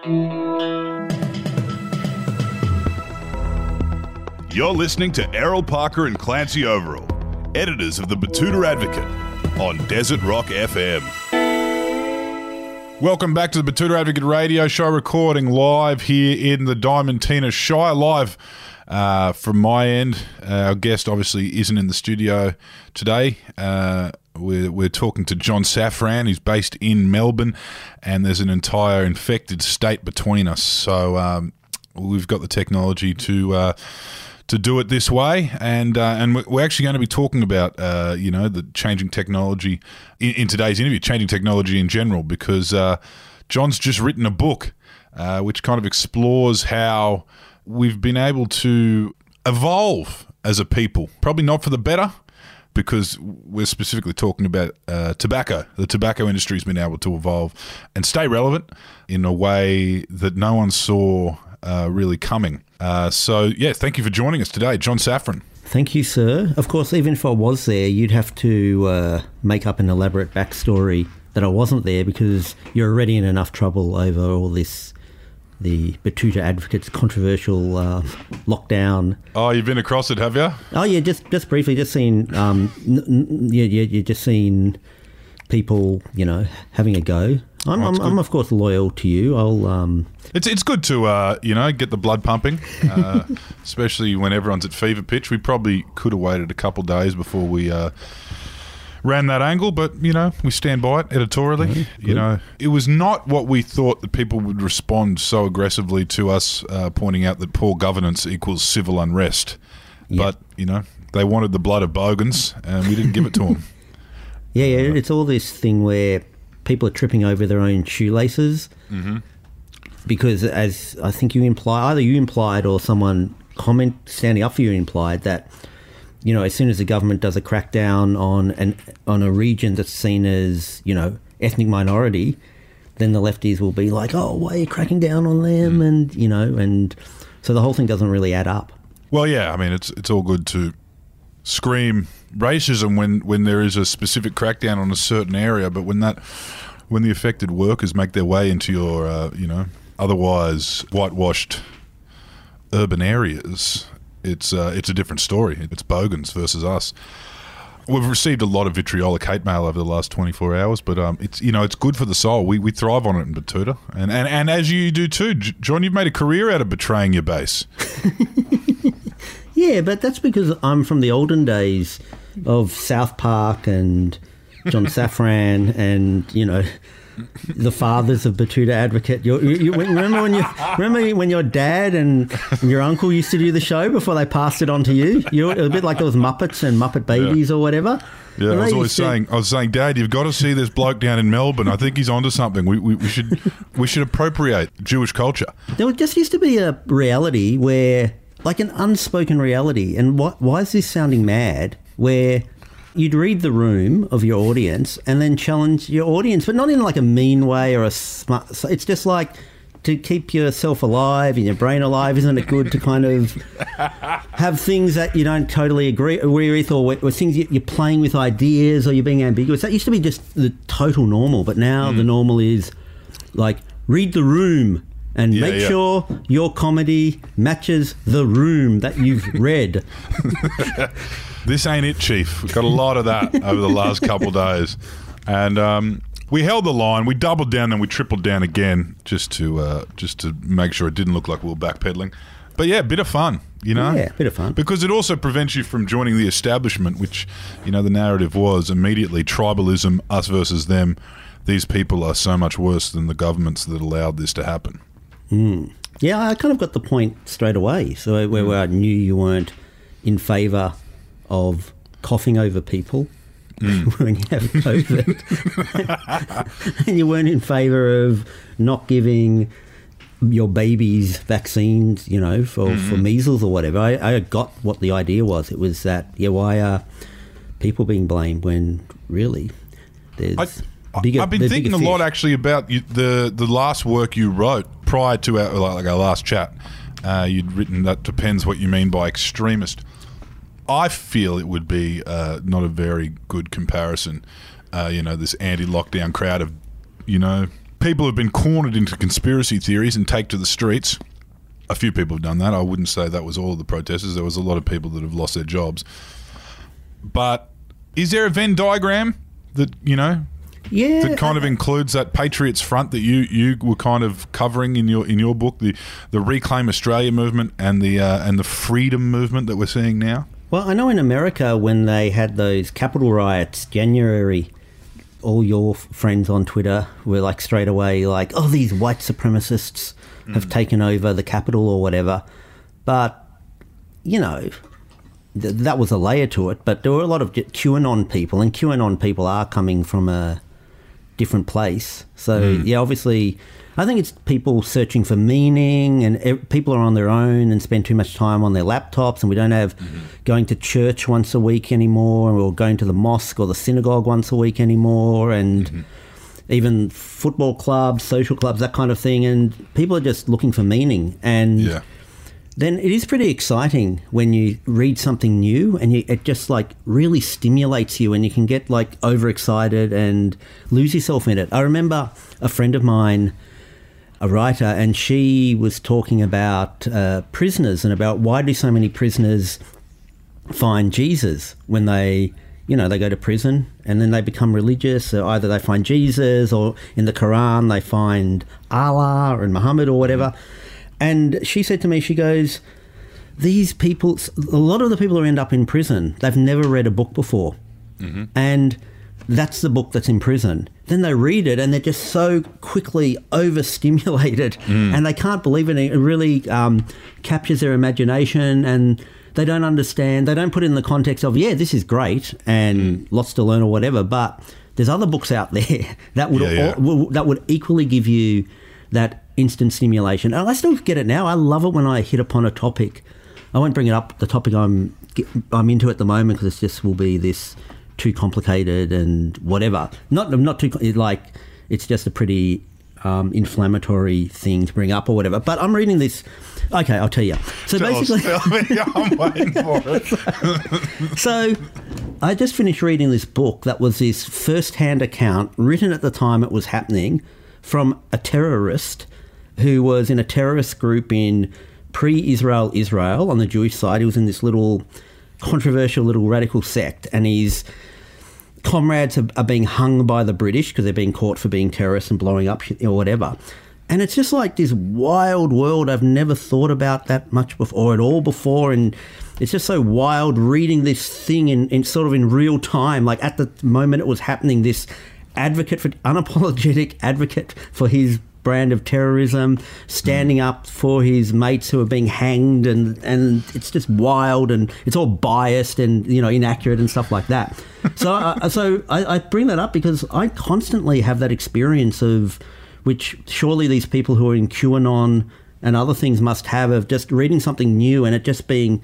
You're listening to Errol Parker and Clancy Overall, editors of the Betoota Advocate, on Desert Rock FM. Welcome back to the Betoota Advocate radio show, recording live here in the Diamantina Shire. Live from my end. Our guest obviously isn't in the studio today. We're talking to John Safran. He's based in Melbourne, and there's an entire infected state between us. So we've got the technology to do it this way, and we're actually going to be talking about the changing technology in today's interview, changing technology in general, because John's just written a book which kind of explores how we've been able to evolve as a people, probably not for the better, because we're specifically talking about tobacco. The tobacco industry has been able to evolve and stay relevant in a way that no one saw really coming. Thank you for joining us today, John Safran. Thank you, sir. Of course, even if I was there, you'd have to make up an elaborate backstory that I wasn't there, because you're already in enough trouble over all this, the Betoota Advocate's controversial lockdown. Oh, you've been across it, have you? Oh, yeah, just briefly, just seen, you're just seeing people, having a go. I'm of course loyal to you. It's good to get the blood pumping, especially when everyone's at fever pitch. We probably could have waited a couple of days before we ran that angle, but we stand by it editorially. It was not what we thought that people would respond so aggressively to us pointing out that poor governance equals civil unrest. Yep. But they wanted the blood of bogans, and we didn't give it to them. Yeah, it's all this thing where people are tripping over their own shoelaces, because, as I think you imply, either you implied or someone standing up for you implied that, as soon as the government does a crackdown on a region that's seen as, ethnic minority, then the lefties will be like, oh, why are you cracking down on them? And so the whole thing doesn't really add up. Well, yeah, I mean, it's all good to scream racism when there is a specific crackdown on a certain area, but when the affected workers make their way into your otherwise whitewashed urban areas, it's a different story. It's bogans versus us. We've received a lot of vitriolic hate mail over the last 24 hours, but it's good for the soul. We thrive on it in Betoota, and as you do too, John. You've made a career out of betraying your base. Yeah, but that's because I'm from the olden days of South Park and John Safran and, the fathers of Betoota Advocate. Remember when your dad and your uncle used to do the show before they passed it on to you? It was a bit like those Muppets and Muppet Babies or whatever. Yeah, I was saying, Dad, you've got to see this bloke down in Melbourne. I think he's onto something. We should appropriate Jewish culture. There just used to be a reality where, like an unspoken reality, and why is this sounding mad, where you'd read the room of your audience and then challenge your audience, but not in like a mean way or a smart... It's just like, to keep yourself alive and your brain alive, isn't it good to kind of have things that you don't totally agree with, or things you're playing with ideas, or you're being ambiguous? That used to be just the total normal, but now the normal is like, read the room and make sure your comedy matches the room that you've read. This ain't it, Chief. We've got a lot of that over the last couple of days. And we held the line. We doubled down, then we tripled down again, just to make sure it didn't look like we were backpedaling. But yeah, a bit of fun, Yeah, a bit of fun. Because it also prevents you from joining the establishment, which, the narrative was immediately tribalism, us versus them. These people are so much worse than the governments that allowed this to happen. Yeah, I kind of got the point straight away. So where I knew you weren't in favour of coughing over people when you have COVID, and you weren't in favour of not giving your babies vaccines, for measles or whatever. I got what the idea was. It was that, why are people being blamed when really there's... I've been thinking a lot actually about the last work you wrote prior to our last chat. You'd written that depends what you mean by extremist. I feel it would be not a very good comparison. This anti-lockdown crowd of people have been cornered into conspiracy theories and take to the streets. A few people have done that. I wouldn't say that was all of the protesters. There was a lot of people that have lost their jobs. But is there a Venn diagram that, that kind of includes that Patriots Front that you were kind of covering in your book, the Reclaim Australia movement and the freedom movement that we're seeing now? Well, I know in America when they had those Capitol riots, January, all your friends on Twitter were like straight away like, oh, these white supremacists have taken over the Capitol or whatever. But, that was a layer to it. But there were a lot of QAnon people, and QAnon people are coming from a different place. So, obviously, I think it's people searching for meaning, and people are on their own and spend too much time on their laptops, and we don't have going to church once a week anymore, or going to the mosque or the synagogue once a week anymore, and even football clubs, social clubs, that kind of thing, and people are just looking for meaning. And then it is pretty exciting when you read something new and it just like really stimulates you, and you can get like overexcited and lose yourself in it. I remember a friend of mine, a writer, and she was talking about prisoners and about why do so many prisoners find Jesus when they go to prison, and then they become religious. So either they find Jesus, or in the Quran they find Allah and Muhammad or whatever. And she said to me, she goes, these people, a lot of the people who end up in prison, they've never read a book before. And that's the book that's in prison. Then they read it and they're just so quickly overstimulated and they can't believe it. It really captures their imagination, and they don't understand. They don't put it in the context of, this is great and lots to learn or whatever, but there's other books out there that would equally give you that instant stimulation. And I still get it now. I love it when I hit upon a topic. I won't bring it up, the topic I'm into at the moment, because it just will be this too complicated and whatever. Not too, like, it's just a pretty inflammatory thing to bring up or whatever. But I'm reading this. Okay, I'll tell you. So tell me, I'm waiting for it. So I just finished reading this book that was this first-hand account written at the time it was happening from a terrorist who was in a terrorist group in pre-Israel Israel on the Jewish side. He was in this little controversial little radical sect, and his comrades are being hung by the British because they're being caught for being terrorists and blowing up shit or whatever. And it's just like this wild world. I've never thought about that much before, or at all before, and it's just so wild reading this thing in sort of in real time. Like at the moment it was happening, this unapologetic advocate for his brand of terrorism, standing up for his mates who are being hanged, and it's just wild, and it's all biased and inaccurate and stuff like that. So I bring that up because I constantly have that experience of, which surely these people who are in QAnon and other things must have, of just reading something new and it just being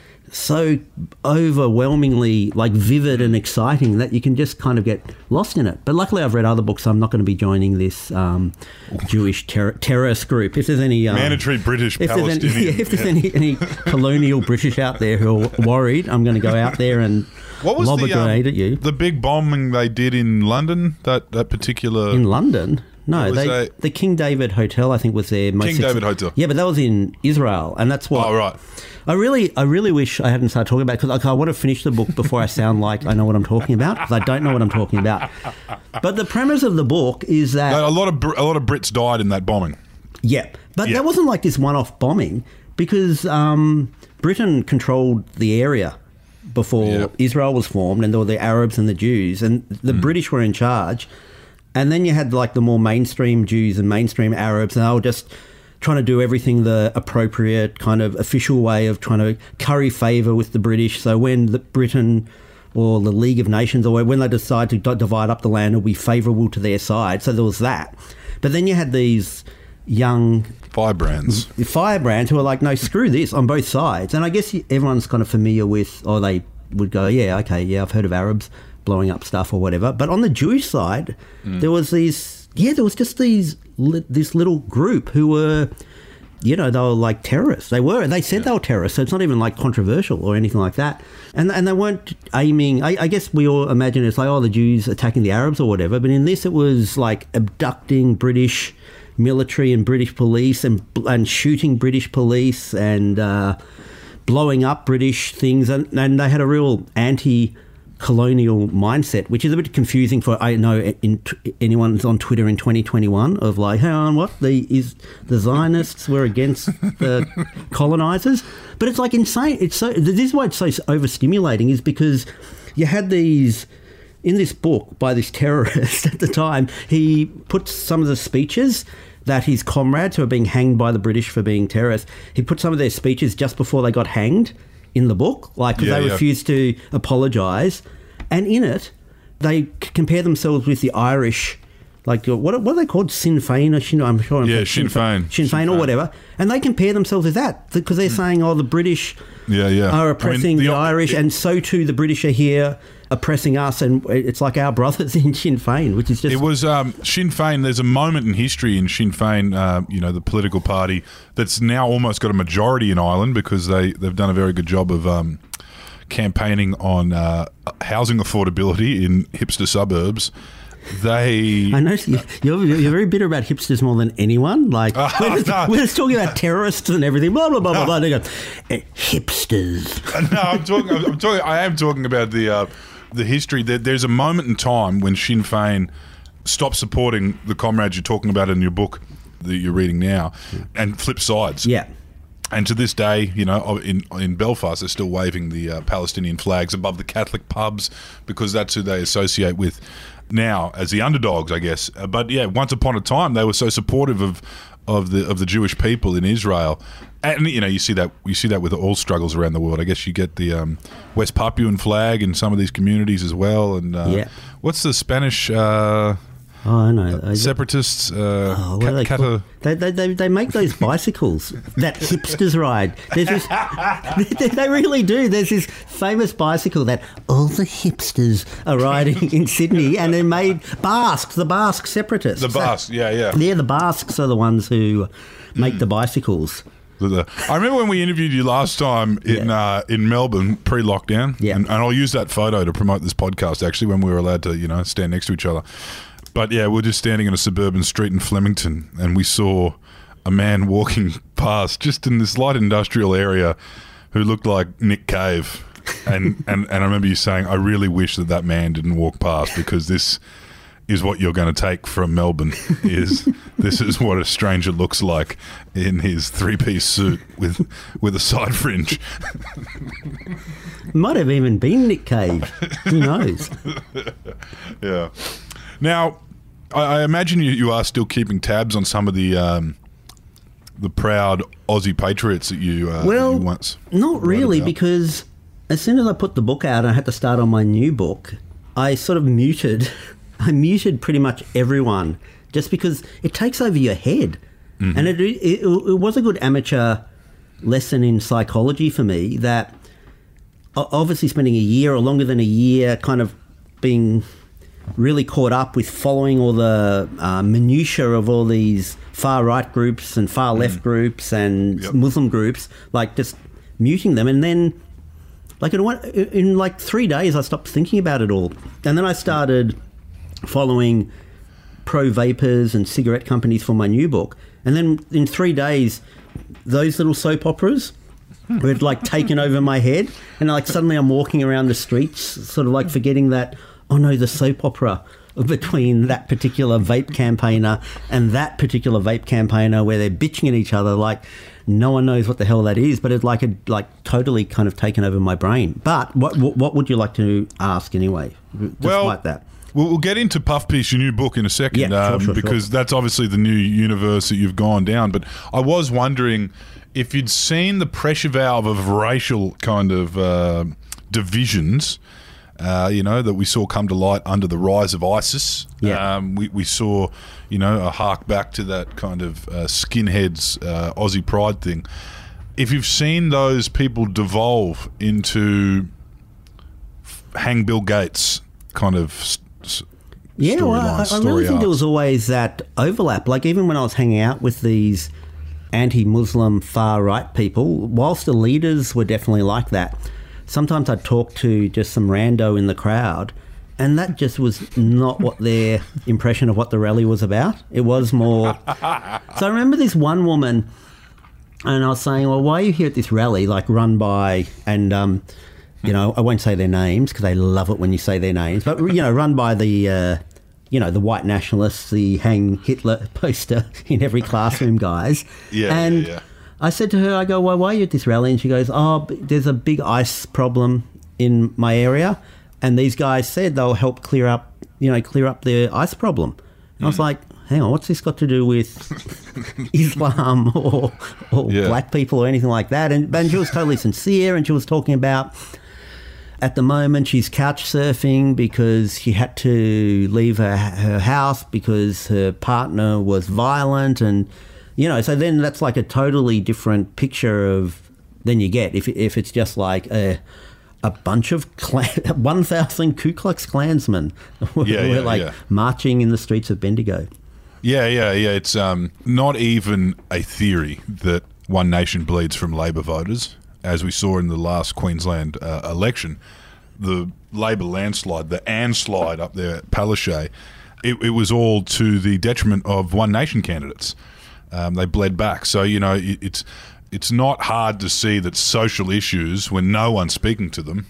so overwhelmingly like vivid and exciting that you can just kind of get lost in it. But luckily I've read other books, so I'm not going to be joining this Jewish terrorist group. If there's any mandatory British Palestinian, if there's any colonial British out there who are worried, I'm going to go out there and lob a grenade at you. The big bombing they did in London, that particular... In London? No, the King David Hotel, I think, was their most... King David Hotel. Yeah, but that was in Israel, and that's what... Oh, right. I really wish I hadn't started talking about it, because I want to finish the book before I sound like I know what I'm talking about, because I don't know what I'm talking about. But the premise of the book is that... A lot of Brits died in that bombing. Yeah, but that wasn't like this one-off bombing, because Britain controlled the area before Israel was formed, and there were the Arabs and the Jews, and the British were in charge. And then you had like the more mainstream Jews and mainstream Arabs, and they were just trying to do everything the appropriate kind of official way of trying to curry favour with the British. So when Britain or the League of Nations, or when they decide to divide up the land, it'll be favourable to their side. So there was that. But then you had these young... Firebrands who are like, no, screw this, on both sides. And I guess everyone's kind of familiar with, or they would go, I've heard of Arabs blowing up stuff or whatever. But on the Jewish side, there was this little group who were they were like terrorists. They said they were terrorists, so it's not even like controversial or anything like that. And they weren't aiming, I guess we all imagine it's like, the Jews attacking the Arabs or whatever, but in this it was like abducting British military and British police and shooting British police and blowing up British things. And they had a real anti-colonial mindset, which is a bit confusing for, I know, anyone who's on Twitter in 2021 of like, hang on, what? The Zionists were against the colonisers? But it's like insane. This is why it's so overstimulating, is because you had these... In this book by this terrorist at the time, he puts some of the speeches that his comrades who are being hanged by the British for being terrorists, he put some of their speeches just before they got hanged in the book, like because they refused to apologise. And in it, they compare themselves with the Irish, like what are they called? Sinn Féin or Sinn Féin or whatever. And they compare themselves with that because they're saying, the British are oppressing the Irish, and so too the British are here oppressing us, and it's like our brothers in Sinn Féin, which is just... It was Sinn Féin, there's a moment in history in Sinn Féin, the political party, that's now almost got a majority in Ireland because they've done a very good job of campaigning on housing affordability in hipster suburbs. I know you're very bitter about hipsters more than anyone. Like we're just talking about terrorists and everything. Blah blah blah blah blah. They go, hipsters. No, I'm talking. I am talking about the history. There's a moment in time when Sinn Féin stopped supporting the comrades you're talking about in your book that you're reading now, and flip sides. Yeah. And to this day, in Belfast, they're still waving the Palestinian flags above the Catholic pubs because that's who they associate with now as the underdogs, I guess. But yeah, once upon a time, they were so supportive of the Jewish people in Israel, and you see that with all struggles around the world. I guess you get the West Papuan flag in some of these communities as well. And what's the Spanish? I know. Separatists. What are they called? They make those bicycles that hipsters ride. There's this, they really do. There's this famous bicycle that all the hipsters are riding in Sydney, and they're made Basques, the Basque separatists. The Basques, yeah. Yeah, the Basques are the ones who make the bicycles. I remember when we interviewed you last time in Melbourne pre-lockdown, and I'll use that photo to promote this podcast, actually, when we were allowed to stand next to each other. But yeah, we're just standing in a suburban street in Flemington, and we saw a man walking past just in this light industrial area who looked like Nick Cave. And I remember you saying, I really wish that man didn't walk past, because this is what you're going to take from Melbourne. This is what a stranger looks like in his three-piece suit with a side fringe. Might have even been Nick Cave. Who knows? Yeah. Now, I imagine you are still keeping tabs on some of the proud Aussie patriots that you once... not really, because as soon as I put the book out and I had to start on my new book, I sort of muted pretty much everyone, just because it takes over your head. Mm-hmm. And it was a good amateur lesson in psychology for me, that obviously spending a year or longer than a year kind of being really caught up with following all the minutiae of all these far-right groups and far-left groups and Muslim groups, like just muting them. And then in 3 days I stopped thinking about it all. And then I started following pro-vapors and cigarette companies for my new book. And then in 3 days, those little soap operas had taken over my head. And suddenly I'm walking around the streets sort of forgetting that, oh no, the soap opera between that particular vape campaigner and that particular vape campaigner where they're bitching at each other, no one knows what the hell that is, but it totally kind of taken over my brain. But what would you like to ask anyway, despite that? We'll get into Puff Piece, your new book, in a second, because that's obviously the new universe that you've gone down. But I was wondering if you'd seen the pressure valve of racial kind of divisions, that we saw come to light under the rise of ISIS. Yeah. We saw, a hark back to that kind of skinheads Aussie pride thing. If you've seen those people devolve into hang Bill Gates kind of I really think there was always that overlap. Even when I was hanging out with these anti-Muslim far-right people, whilst the leaders were definitely like that, sometimes I'd talk to just some rando in the crowd, and that just was not what their impression of what the rally was about. It was more... So I remember this one woman, and I was saying, well, why are you here at this rally, like run by... And, you know, I won't say their names because they love it when you say their names, but, you know, run by the... you know, the white nationalists, the hang Hitler poster in every classroom guys. Yeah. I said to her, I go, well, why are you at this rally? And she goes, oh, there's a big ice problem in my area. And these guys said they'll help clear up the ice problem. And I was like, hang on, what's this got to do with Islam or black people or anything like that? And she was totally sincere, and she was talking about... At the moment, she's couch surfing because she had to leave her house because her partner was violent, and you know. So then that's like a totally different picture of than you get if it's just like a bunch of 1,000 Ku Klux Klansmen were marching in the streets of Bendigo. Yeah. It's not even a theory that One Nation bleeds from Labor voters. As we saw in the last Queensland election, the Labor landslide, the slide up there at Palaszczuk, it was all to the detriment of One Nation candidates. They bled back. So, you know, it's not hard to see that social issues, when no one's speaking to them,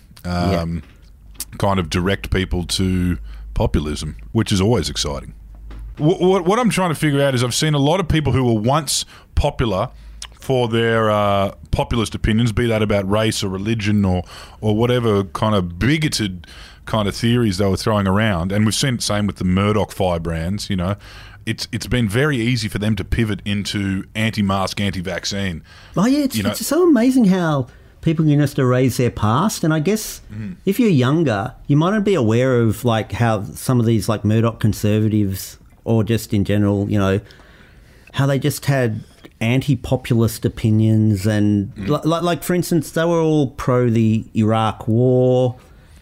kind of direct people to populism, which is always exciting. What I'm trying to figure out is I've seen a lot of people who were once popular for their populist opinions, be that about race or religion or whatever kind of bigoted kind of theories they were throwing around. And we've seen it same with the Murdoch firebrands, you know. It's been very easy for them to pivot into anti-mask, anti-vaccine. Oh, yeah, it's so amazing how people can just erase their past. And I guess if you're younger, you might not be aware of, like, how some of these, like, Murdoch conservatives or just in general, you know, how they just had anti-populist opinions and like for instance, they were all pro the Iraq war,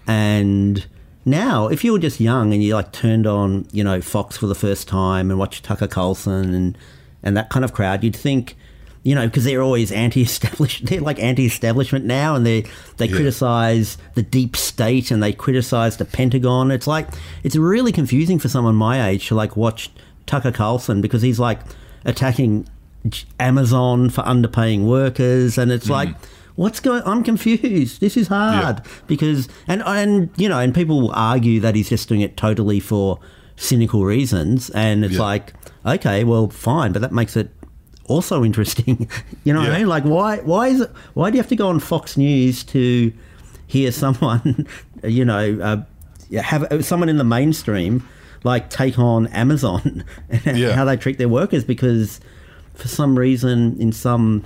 and now if you were just young and you like turned on, you know, Fox for the first time and watched Tucker Carlson and that kind of crowd, you'd think, you know, because they're always they're like anti-establishment now, and they criticize the deep state and they criticize the Pentagon. It's like, it's really confusing for someone my age to like watch Tucker Carlson because he's like attacking Amazon for underpaying workers, and it's like, what's going? I'm confused. This is hard because and you know, and people will argue that he's just doing it totally for cynical reasons, and it's like, okay, well, fine, but that makes it also interesting. You know what I mean? Like, why do you have to go on Fox News to hear someone, you know, have someone in the mainstream like take on Amazon and how they treat their workers? Because for some reason, in some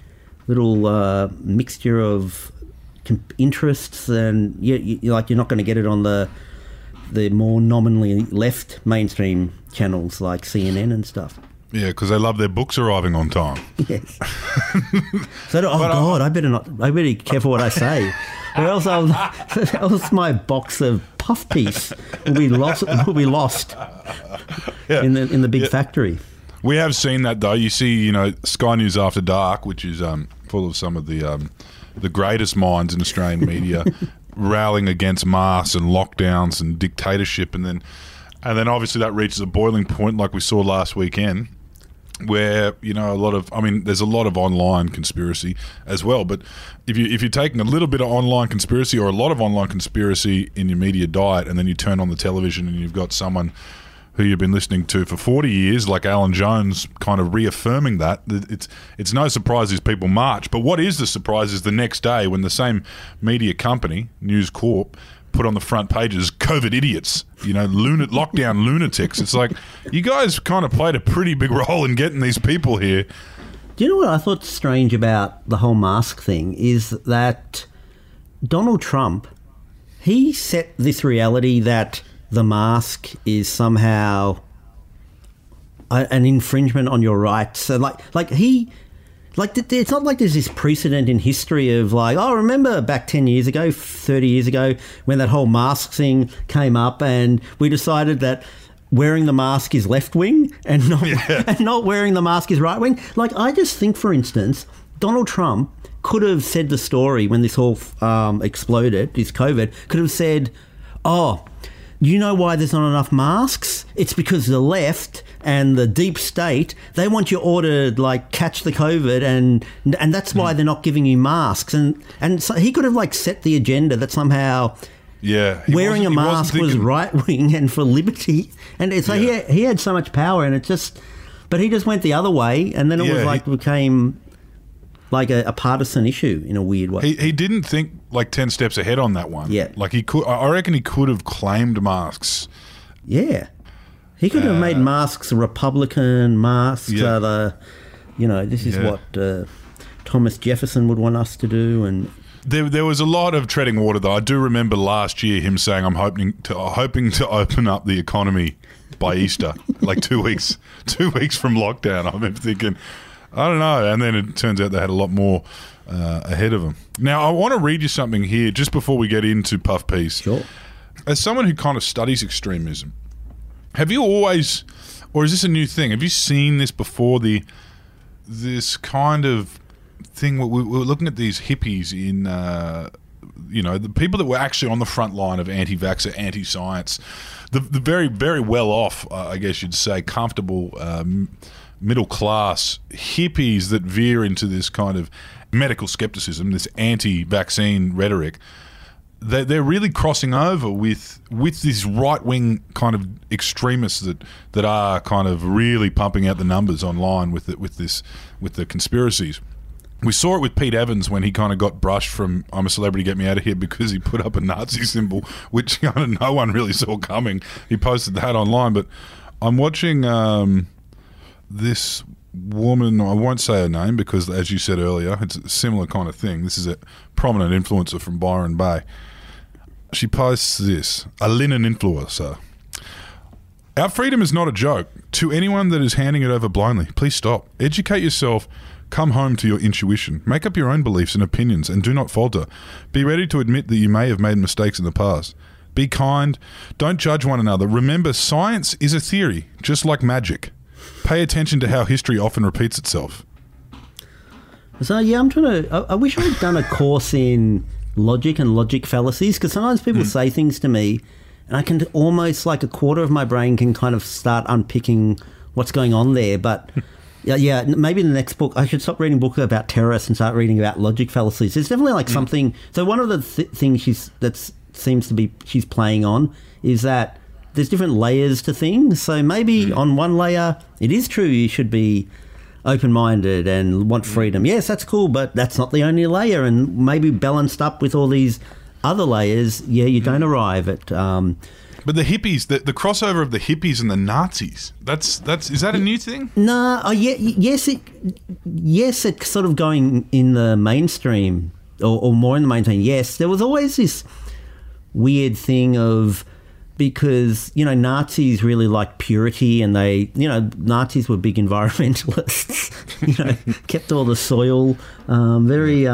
little mixture of interests, and you're not going to get it on the more nominally left mainstream channels like CNN and stuff. Yeah, because they love their books arriving on time. Yes. So, I better be careful what I say, or else my box of puff piece will be lost. In the big factory. We have seen that, though. You see, you know, Sky News After Dark, which is full of some of the greatest minds in Australian media, rallying against masks and lockdowns and dictatorship, and then obviously that reaches a boiling point, like we saw last weekend, where, you know, there's a lot of online conspiracy as well. But if you're taking a little bit of online conspiracy or a lot of online conspiracy in your media diet, and then you turn on the television and you've got someone who you've been listening to for 40 years, like Alan Jones, kind of reaffirming that, it's no surprise these people march. But what is the surprise is the next day when the same media company, News Corp, put on the front pages, COVID idiots, you know, lockdown lunatics. It's like, you guys kind of played a pretty big role in getting these people here. Do you know what I thought strange about the whole mask thing is that Donald Trump, he set this reality that the mask is somehow an infringement on your rights. So it's not like there's this precedent in history of like, oh, remember back 10 years ago, 30 years ago, when that whole mask thing came up and we decided that wearing the mask is left wing and not wearing the mask is right wing. Like, I just think, for instance, Donald Trump could have said the story when this all exploded, this COVID, could have said, oh, you know why there's not enough masks? It's because the left and the deep state, they want you all to, like, catch the COVID, and that's why they're not giving you masks. And so he could have, like, set the agenda that somehow wearing a mask was right-wing and for liberty. And so he had so much power, and but he just went the other way, and then it was became like a partisan issue in a weird way. He didn't think like 10 steps ahead on that one. Yeah. Like I reckon he could have claimed masks. Yeah. He could have made masks Republican masks. This is what Thomas Jefferson would want us to do. And there was a lot of treading water, though. I do remember last year him saying, I'm hoping to open up the economy by Easter, like 2 weeks from lockdown. I remember thinking, I don't know. And then it turns out they had a lot more ahead of them. Now, I want to read you something here just before we get into Puff Piece. Sure. As someone who kind of studies extremism, have you always, or is this a new thing? Have you seen this before? This kind of thing. We're looking at these hippies in, the people that were actually on the front line of anti-vaxxer, anti-science, the very, very well off, I guess you'd say, comfortable middle class hippies that veer into this kind of medical skepticism, this anti-vaccine rhetoric. They're really crossing over with these right-wing kind of extremists that are kind of really pumping out the numbers online with the conspiracies. We saw it with Pete Evans when he kind of got brushed from I'm a Celebrity, Get Me Out of Here because he put up a Nazi symbol, which kind of no one really saw coming. He posted that online. But I'm watching this woman, I won't say her name because, as you said earlier, it's a similar kind of thing. This is a prominent influencer from Byron Bay. She posts this, a linen influencer. Our freedom is not a joke. To anyone that is handing it over blindly, please stop. Educate yourself. Come home to your intuition. Make up your own beliefs and opinions and do not falter. Be ready to admit that you may have made mistakes in the past. Be kind. Don't judge one another. Remember, science is a theory, just like magic. Pay attention to how history often repeats itself. So, I'm trying to... I wish I'd done a course in logic and logic fallacies, because sometimes people say things to me and I can almost, like, a quarter of my brain can kind of start unpicking what's going on there. But... Yeah, maybe in the next book, I should stop reading books about terrorists and start reading about logic fallacies. It's definitely like something... So one of the things she's playing on is that there's different layers to things. So maybe on one layer, it is true you should be open-minded and want freedom. Yes, that's cool, but that's not the only layer. And maybe balanced up with all these other layers, you don't arrive at... But the hippies, the crossover of the hippies and the Nazis, is that a new thing? No, yes, it's sort of going in the mainstream or more in the mainstream. Yes, there was always this weird thing of, because, Nazis really like purity and they, Nazis were big environmentalists, kept all the soil very...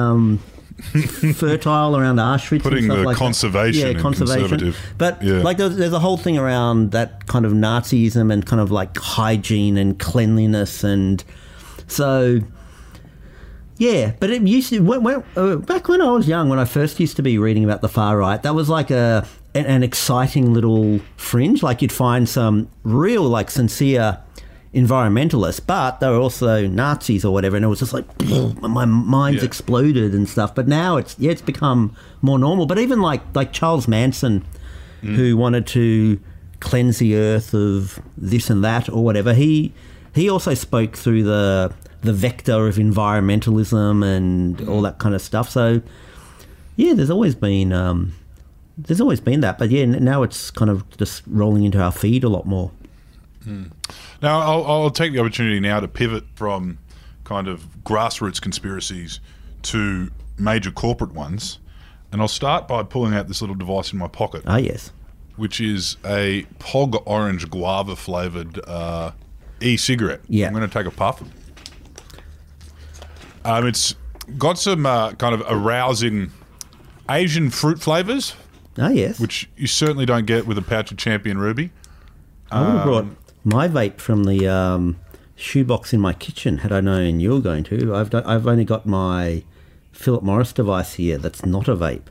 fertile around Auschwitz, putting and stuff the like conservation in conservative. But there's a whole thing around that kind of Nazism and kind of like hygiene and cleanliness, and so but it used to back when I was young, when I first used to be reading about the far right, that was like an exciting little fringe. Like you'd find some real like sincere environmentalists, but they were also Nazis or whatever, and it was just like my mind's exploded and stuff. But now it's become more normal. But even like Charles Manson, who wanted to cleanse the earth of this and that or whatever, he also spoke through the vector of environmentalism and all that kind of stuff. So there's always been that, but now it's kind of just rolling into our feed a lot more. Now, I'll take the opportunity now to pivot from kind of grassroots conspiracies to major corporate ones, and I'll start by pulling out this little device in my pocket. Ah, yes. Which is a Pog Orange Guava flavoured e-cigarette. Yeah. I'm going to take a puff. It's got some kind of arousing Asian fruit flavours. Ah, yes. Which you certainly don't get with a pouch of Champion Ruby. I would have brought my vape from the shoebox in my kitchen had I known you were going to. I've only got my Philip Morris device here that's not a vape.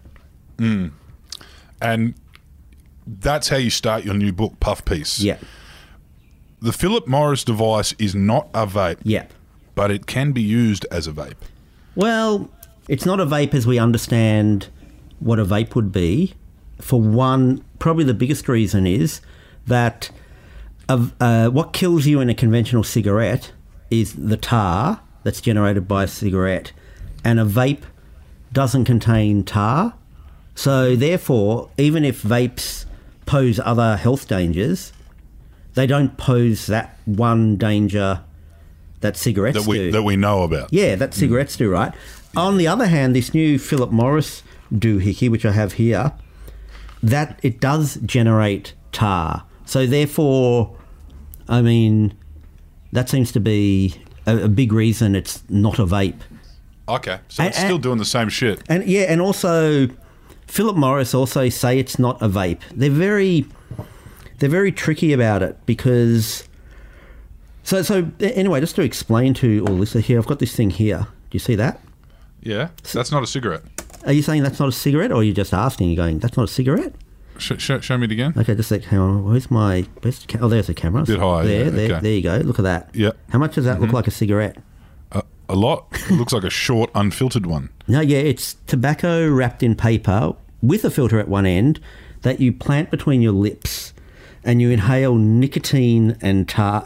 And that's how you start your new book, Puff Piece. Yeah. The Philip Morris device is not a vape. Yeah. But it can be used as a vape. Well, it's not a vape as we understand what a vape would be. For one, probably the biggest reason is that what kills you in a conventional cigarette is the tar that's generated by a cigarette, and a vape doesn't contain tar. So therefore, even if vapes pose other health dangers, they don't pose that one danger that cigarettes do. That we know about. Yeah, that cigarettes do, right? On the other hand, this new Philip Morris doohickey, which I have here, that it does generate tar. So therefore, I mean, that seems to be a big reason it's not a vape. Okay, so it's still doing the same shit. And yeah, and also Philip Morris also say it's not a vape. They're very tricky about it because. So anyway, just to explain to all this, here I've got this thing here. Do you see that? Yeah, that's not a cigarette. Are you saying that's not a cigarette, or are you just asking? You're going, that's not a cigarette? Show me it again. Okay, just hang on. Where's oh, there's the camera. A bit high. There you go. Look at that. Yeah. How much does that look like a cigarette? A lot. It looks like a short, unfiltered one. No, yeah, it's tobacco wrapped in paper with a filter at one end that you plant between your lips, and you inhale nicotine and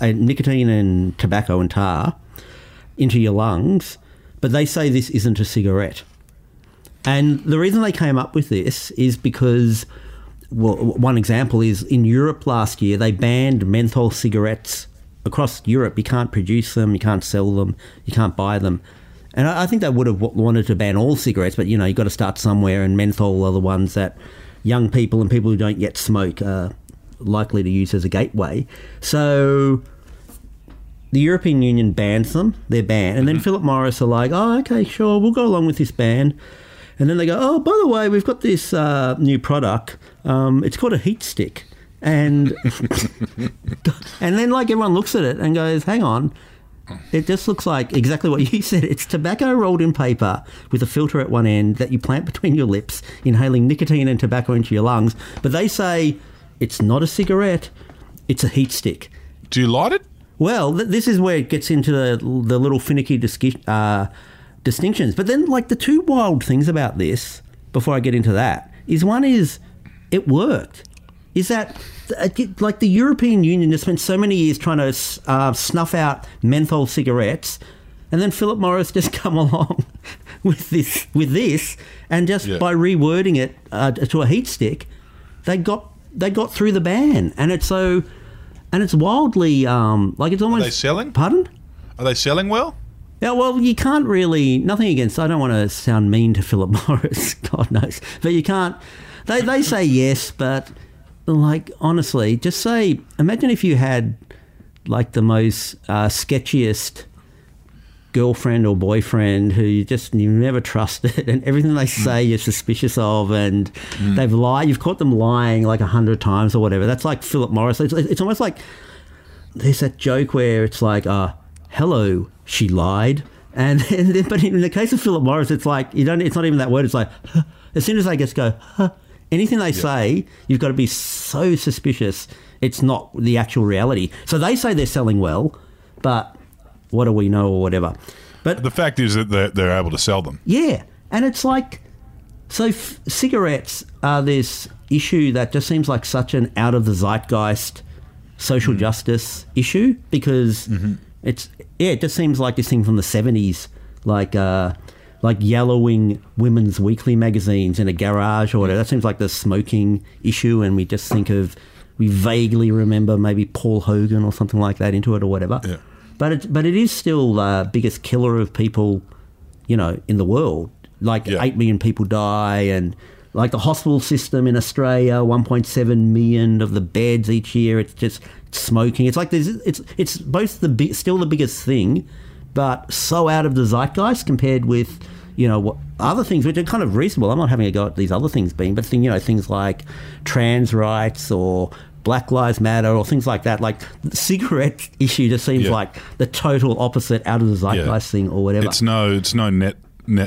tobacco and tar into your lungs. But they say this isn't a cigarette. And the reason they came up with this is because, well, one example is in Europe last year, they banned menthol cigarettes across Europe. You can't produce them, you can't sell them, you can't buy them. And I think they would have wanted to ban all cigarettes, but, you've got to start somewhere, and menthol are the ones that young people and people who don't yet smoke are likely to use as a gateway. So the European Union bans them. They're banned. And then Philip Morris are like, oh, okay, sure, we'll go along with this ban. And then they go, oh, by the way, we've got this new product. It's called a heat stick. And and then everyone looks at it and goes, hang on, it just looks like exactly what you said. It's tobacco rolled in paper with a filter at one end that you plant between your lips, inhaling nicotine and tobacco into your lungs. But they say it's not a cigarette, it's a heat stick. Do you light it? Well, this is where it gets into the little finicky distinctions. But then, the two wild things about this, before I get into that, is one is it worked. Is that, the European Union has spent so many years trying to snuff out menthol cigarettes, and then Philip Morris just come along with this, and just by rewording it to a heat stick, they got through the ban, and it's wildly it's almost. Are they selling? Pardon? Are they selling well? Yeah, well, you can't really. Nothing against. I don't want to sound mean to Philip Morris. God knows, but you can't. They say yes, but honestly, just say. Imagine if you had the most sketchiest girlfriend or boyfriend who you never trusted, and everything they say you're suspicious of, and they've lied. You've caught them lying 100 times or whatever. That's like Philip Morris. It's almost like there's that joke where it's hello, she lied, and then, but in the case of Philip Morris, it's it's not even that word. It's as soon as they just go, anything they say, you've got to be so suspicious. It's not the actual reality. So they say they're selling well, but what do we know or whatever? But the fact is that they're able to sell them. Yeah, and it's cigarettes are this issue that just seems like such an out of the zeitgeist social justice issue because it just seems like this thing from the 70s, like yellowing women's weekly magazines in a garage or whatever. That seems like the smoking issue, and we just we vaguely remember maybe Paul Hogan or something like that into it or whatever. Yeah. But it is still the biggest killer of people, in the world. 8 million people die, and the hospital system in Australia, 1.7 million of the beds each year. It's just smoking. It's it's both still the biggest thing, but so out of the zeitgeist compared with what other things which are kind of reasonable. I'm not having a go at these other things but things like trans rights or Black Lives Matter or things like that. Like the cigarette issue just seems like the total opposite out of the zeitgeist thing or whatever. It's no net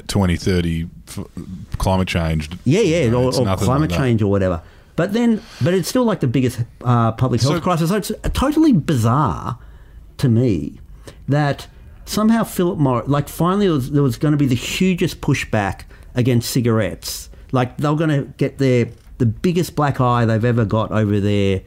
2030 climate change. Or climate change or whatever. But it's still like the biggest public health crisis. So it's totally bizarre to me that somehow Philip Morris, like finally there was going to be the hugest pushback against cigarettes. Like they were going to get the biggest black eye they've ever got over their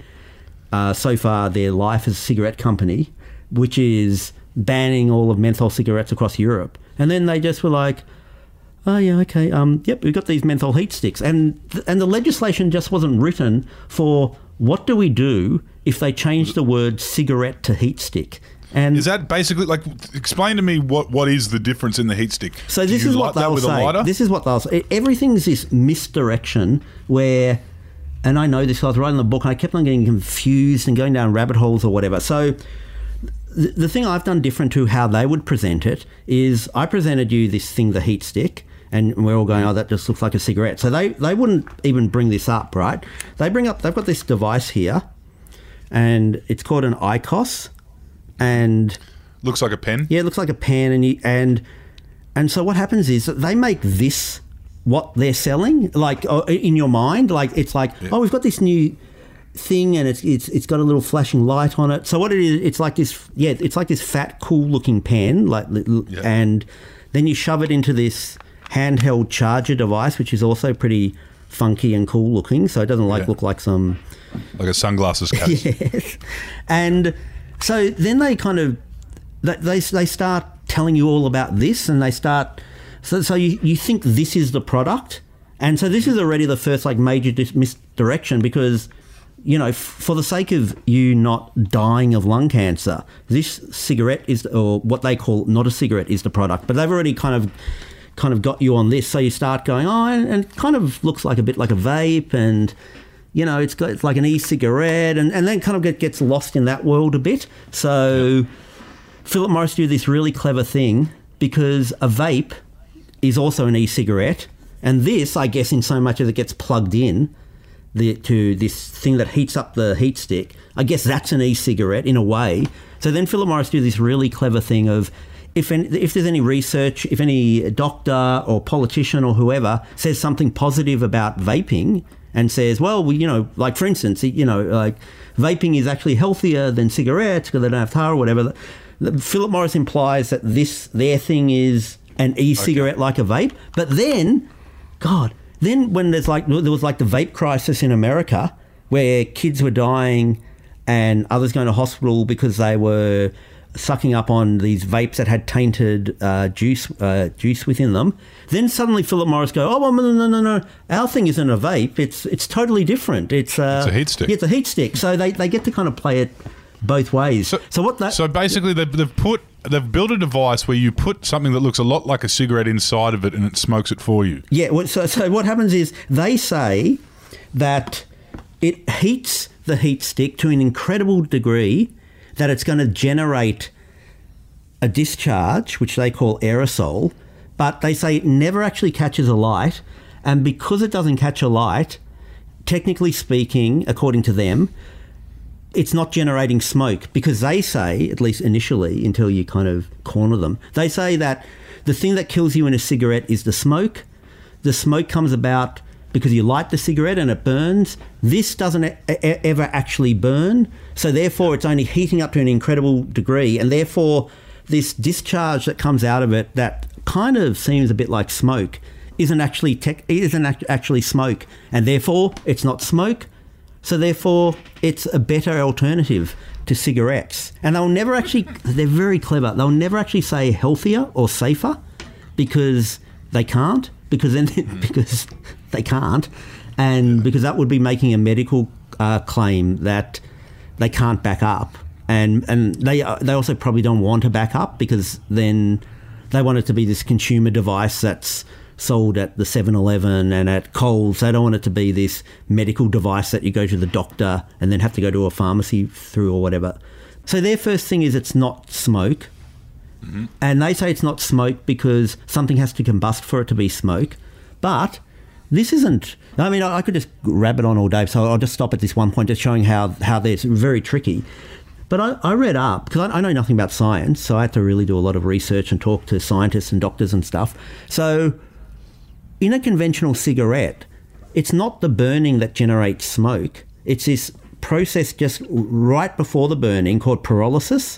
so far their life as a cigarette company, which is banning all of menthol cigarettes across Europe. And then they just were like, oh yeah, okay, yep, we've got these menthol heat sticks, and the legislation just wasn't written for what do we do if they change the word cigarette to heat stick. And is that basically like? Explain to me what is the difference in the heat stick? So this is what they'll say. This is what they'll say. Everything's this misdirection where, and I know this. I was writing the book, and I kept on getting confused and going down rabbit holes or whatever. So the thing I've done different to how they would present it is I presented you this thing, the heat stick. And we're all going, oh, that just looks like a cigarette. So they wouldn't even bring this up, right? They've got this device here, and it's called an IQOS, and looks like a pen. Yeah, it looks like a pen, and so what happens is that they make this what they're selling, like in your mind, like it's like, oh, we've got this new thing, and it's got a little flashing light on it. So what it is, it's like this fat, cool looking pen, and then you shove it into this handheld charger device, which is also pretty funky and cool looking, so it doesn't look like some... Like a sunglasses case. Yes. And so then they kind of... They start telling you all about this, and they start... So you think this is the product, and so this is already the first major misdirection because, for the sake of you not dying of lung cancer, this cigarette is, or what they call not a cigarette, is the product. But they've already kind of got you on this, so you start going, oh, and it kind of looks like a bit like a vape, and it's like an e-cigarette, and then kind of gets lost in that world a bit. So Philip Morris do this really clever thing because a vape is also an e-cigarette, and this, I guess, in so much as it gets plugged in to this thing that heats up the heat stick, I guess that's an e-cigarette in a way. So then Philip Morris do this really clever thing of, if there's any research, if any doctor or politician or whoever says something positive about vaping and says, well, like for instance, like vaping is actually healthier than cigarettes because they don't have tar or whatever, Philip Morris implies that their thing is an e-cigarette like a vape. But then, when there was like the vape crisis in America where kids were dying and others going to hospital because they were sucking up on these vapes that had tainted juice within them. Then suddenly Philip Morris go, oh, well, no, our thing isn't a vape. It's totally different. It's a heat stick. Yeah, it's a heat stick. So they get to kind of play it both ways. So basically they've built a device where you put something that looks a lot like a cigarette inside of it and it smokes it for you. Yeah. So what happens is they say that it heats the heat stick to an incredible degree that it's going to generate a discharge, which they call aerosol, but they say it never actually catches a light, and because it doesn't catch a light, technically speaking, according to them, it's not generating smoke, because they say, at least initially, until you kind of corner them, they say that the thing that kills you in a cigarette is the smoke. The smoke comes about because you light the cigarette and it burns. This doesn't ever actually burn, so therefore it's only heating up to an incredible degree, and therefore this discharge that comes out of it that kind of seems a bit like smoke isn't actually smoke, and therefore it's not smoke, so therefore it's a better alternative to cigarettes. And they're very clever, they'll never actually say healthier or safer because they can't, because they can't, and because that would be making a medical claim that they can't back up, and they also probably don't want to back up, because then they want it to be this consumer device that's sold at the 7-Eleven and at Coles. They don't want it to be this medical device that you go to the doctor and then have to go to a pharmacy through or whatever. So their first thing is it's not smoke. Mm-hmm. And they say it's not smoke because something has to combust for it to be smoke. But this isn't. I mean, I could just rabbit on all day, so I'll just stop at this one point, just showing how they're very tricky. But I read up, because I know nothing about science, so I had to really do a lot of research and talk to scientists and doctors and stuff. So in a conventional cigarette, it's not the burning that generates smoke. It's this process just right before the burning called pyrolysis,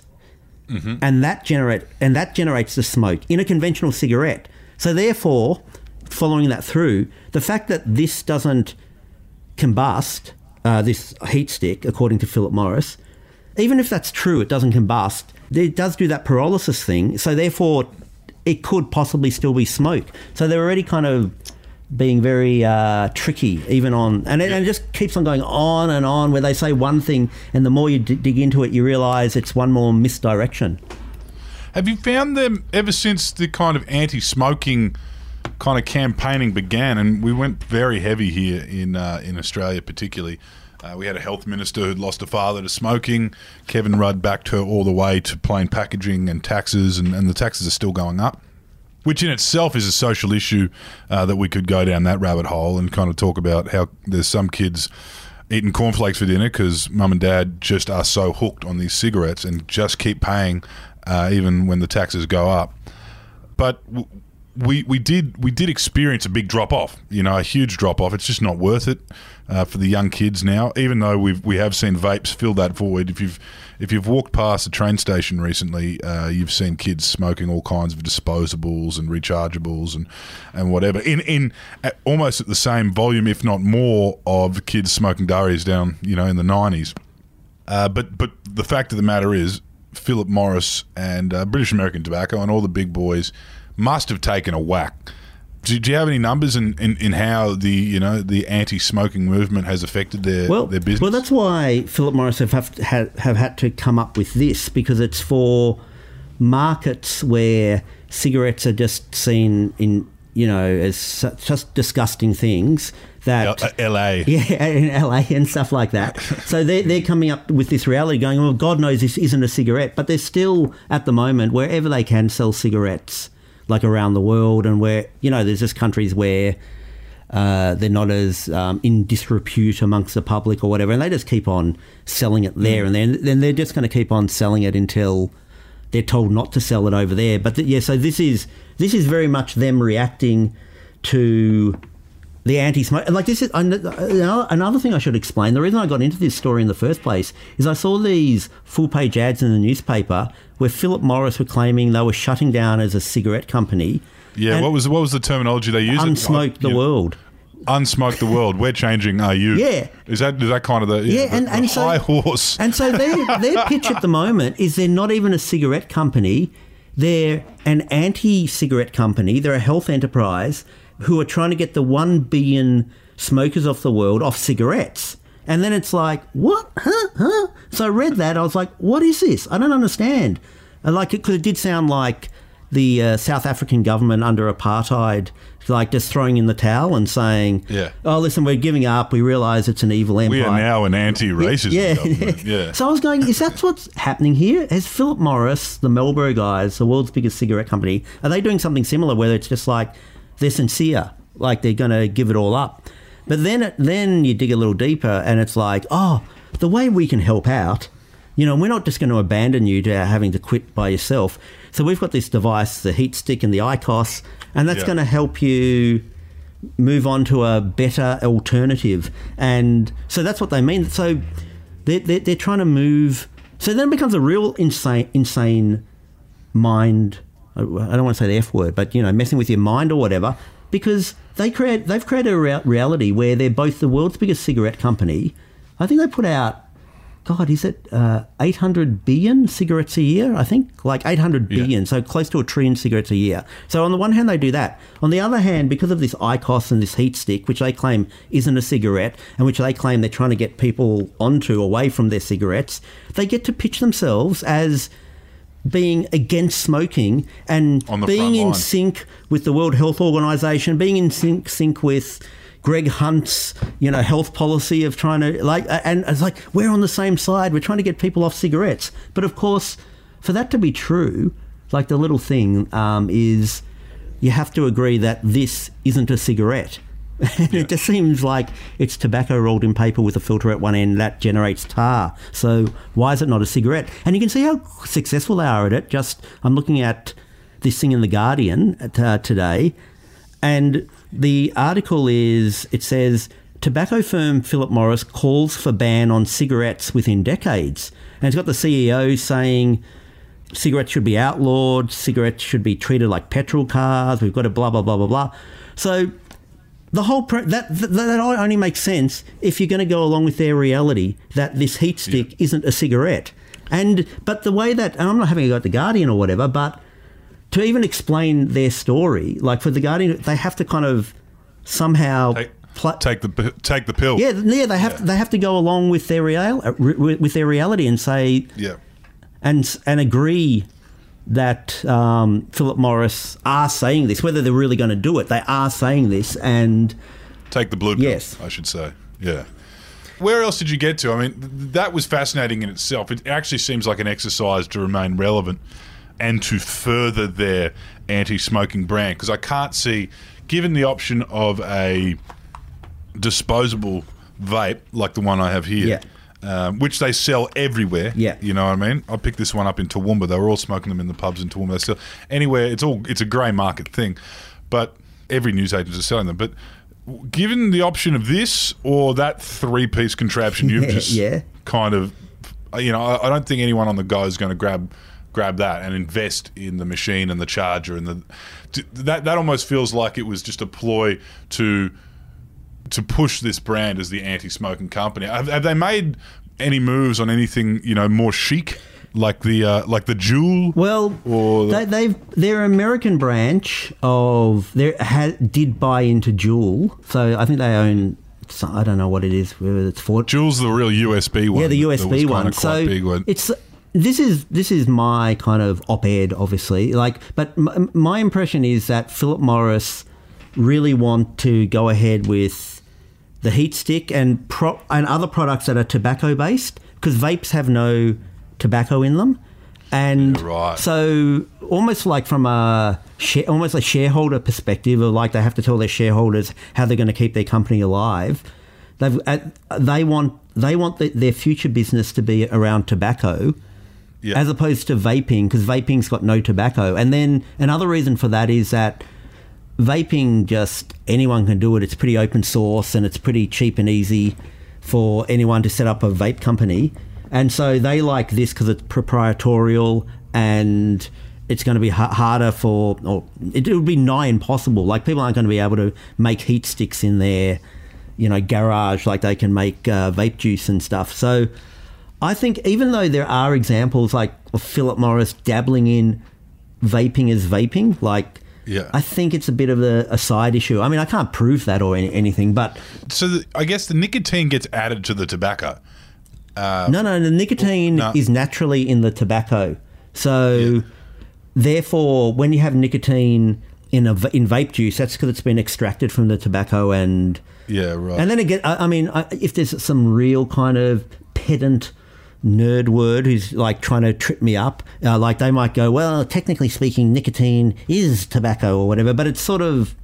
and that generates the smoke in a conventional cigarette. So therefore, following that through, the fact that this doesn't combust, this heat stick, according to Philip Morris, even if that's true, it doesn't combust. It does do that pyrolysis thing. So therefore, it could possibly still be smoke. So they're already kind of being very tricky, even on, and it just keeps on going on and on, where they say one thing, and the more you dig into it, you realise it's one more misdirection. Have you found them ever since the kind of anti-smoking kind of campaigning began, and we went very heavy here in Australia particularly. We had a health minister who'd lost a father to smoking. Kevin Rudd backed her all the way to plain packaging and taxes, and the taxes are still going up, which in itself is a social issue that we could go down that rabbit hole and kind of talk about how there's some kids eating cornflakes for dinner because mum and dad just are so hooked on these cigarettes and just keep paying even when the taxes go up. But we did experience a big drop off, a huge drop off. It's just not worth it for the young kids now. Even though we have seen vapes fill that void. If you've walked past a train station recently, you've seen kids smoking all kinds of disposables and rechargeables and whatever in almost at the same volume, if not more, of kids smoking durries down in the 90s. But the fact of the matter is, Philip Morris and British American Tobacco and all the big boys must have taken a whack. Do you have any numbers in how the anti-smoking movement has affected their business? Well, that's why Philip Morris have had to come up with this, because it's for markets where cigarettes are just seen in as just disgusting things. That LA, in LA and stuff like that. So they're coming up with this reality, going, well, God knows this isn't a cigarette, but they're still at the moment wherever they can sell cigarettes, like around the world, and where there's just countries where they're not as in disrepute amongst the public or whatever, and they just keep on selling it there, and then they're just going to keep on selling it until they're told not to sell it over there. But so this is very much them reacting to the anti-smoke. Like, this is another thing I should explain. The reason I got into this story in the first place is I saw these full-page ads in the newspaper where Philip Morris were claiming they were shutting down as a cigarette company. Yeah, what was the terminology they used? Unsmoke the world. Unsmoke the world. We're changing. Are you? Yeah. Is that kind of the the high horse? And so their pitch at the moment is they're not even a cigarette company. They're an anti-cigarette company. They're a health enterprise who are trying to get the 1 billion smokers of the world off cigarettes. And then it's like, what? Huh? So I read that. I was like, what is this? I don't understand. Because it did sound like the South African government under apartheid, like just throwing in the towel and saying, oh, listen, we're giving up. We realise it's an evil empire. We are now an anti-racism government. Yeah. So I was going, is that what's happening here? Has Philip Morris, the Marlboro guys, the world's biggest cigarette company, are they doing something similar where it's just like they're sincere, like they're going to give it all up? But then you dig a little deeper and it's like, oh, the way we can help out, we're not just going to abandon you to having to quit by yourself. So we've got this device, the heat stick and the IQOS, and that's going to help you move on to a better alternative. And so that's what they mean. So they're trying to move. So then it becomes a real insane mind. I don't want to say the F word, but, messing with your mind or whatever, because they've created a reality where they're both the world's biggest cigarette company. I think they put out, God, is it 800 billion cigarettes a year? I think like 800 billion, so close to 1 trillion cigarettes a year. So on the one hand, they do that. On the other hand, because of this IQOS and this heat stick, which they claim isn't a cigarette and which they claim they're trying to get people away from their cigarettes, they get to pitch themselves as being against smoking and being in sync with the World Health Organization, being in sync with Greg Hunt's, health policy of trying to and it's like, we're on the same side. We're trying to get people off cigarettes. But of course, for that to be true, like the little thing is you have to agree that this isn't a cigarette. It just seems like it's tobacco rolled in paper with a filter at one end that generates tar. So why is it not a cigarette? And you can see how successful they are at it. I'm looking at this thing in The Guardian today, and the article it says, tobacco firm Philip Morris calls for ban on cigarettes within decades. And it's got the CEO saying cigarettes should be outlawed, cigarettes should be treated like petrol cars, we've got to blah, blah, blah, blah, blah. So the whole that only makes sense if you're going to go along with their reality that this heat stick isn't a cigarette. But the way that, and I'm not having a go at The Guardian or whatever, but to even explain their story, like for The Guardian, they have to kind of somehow take the pill. Yeah, they have to go along with their reality and say and agree that Philip Morris are saying this, whether they're really going to do it. They are saying this and take the blue pill. Yes, I should say. Yeah. Where else did you get to? I mean, that was fascinating in itself. It actually seems like an exercise to remain relevant and to further their anti-smoking brand, because I can't see, given the option of a disposable vape like the one I have here, which they sell everywhere. Yeah. You know what I mean? I picked this one up in Toowoomba. They were all smoking them in the pubs in Toowoomba. They still anywhere. It's a grey market thing, but every newsagent is selling them. But given the option of this or that 3-piece contraption, you've just kind of, I don't think anyone on the go is going to grab that and invest in the machine and the charger and that almost feels like it was just a ploy to push this brand as the anti-smoking company. Have they made any moves on anything more chic, like the Juul? Well, or their American branch did buy into Juul, so I think they own. I don't know what it is. Whether it's Ford. Juul's the real USB one. Yeah, the USB one. So big one. This is my kind of op-ed, obviously. But my impression is that Philip Morris really want to go ahead with the heat stick and other products that are tobacco based, because vapes have no tobacco in them, and so almost like from almost a shareholder perspective, of like they have to tell their shareholders how they're going to keep their company alive. They want their future business to be around tobacco. Yeah. As opposed to vaping, because vaping's got no tobacco. And then another reason for that is that vaping, just anyone can do it. It's pretty open source and it's pretty cheap and easy for anyone to set up a vape company. And so they like this because it's proprietorial and it's going to be harder or it would be nigh impossible. Like, people aren't going to be able to make heat sticks in their, garage like they can make vape juice and stuff. So I think even though there are examples like of Philip Morris dabbling in vaping as vaping, I think it's a bit of a side issue. I mean, I can't prove that or anything, but... So I guess the nicotine gets added to the tobacco. No, the nicotine is naturally in the tobacco. So therefore, when you have nicotine in vape juice, that's because it's been extracted from the tobacco and... Yeah, right. And then again, if there's some real kind of pedant nerd word who's like trying to trip me up, they might go, well, technically speaking, nicotine is tobacco or whatever, but it's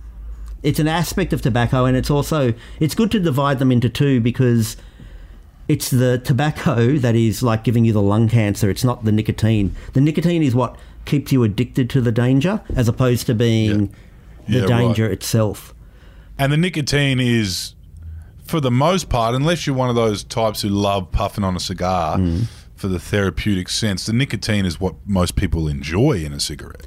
an aspect of tobacco, and it's good to divide them into two, because it's the tobacco that is like giving you the lung cancer. It's not the nicotine. The nicotine is what keeps you addicted to the danger, as opposed to being the danger itself. And the nicotine is, for the most part, unless you're one of those types who love puffing on a cigar for the therapeutic sense, the nicotine is what most people enjoy in a cigarette.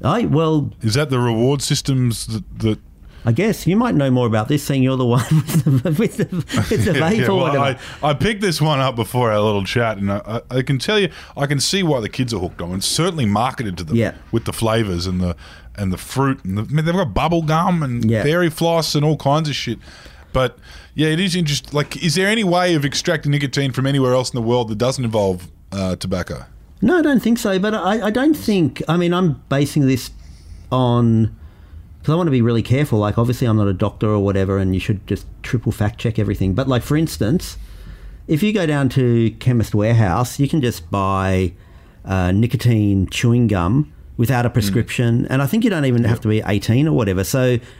Is that the reward systems that I guess you might know more about this, seeing you're the one with the vape or whatever. I picked this one up before our little chat, and I can tell you, I can see why the kids are hooked on. It's certainly marketed to them with the flavours and the fruit, and they've got bubble gum and berry floss and all kinds of shit. But yeah, it is interesting. Like, is there any way of extracting nicotine from anywhere else in the world that doesn't involve tobacco? No, I don't think so. But I don't think. I mean, I'm basing this on, because I want to be really careful. Like, obviously, I'm not a doctor or whatever, and you should just triple fact check everything. But like, for instance, if you go down to Chemist Warehouse, you can just buy nicotine chewing gum without a prescription, and I think you don't even have to be 18 or whatever. So.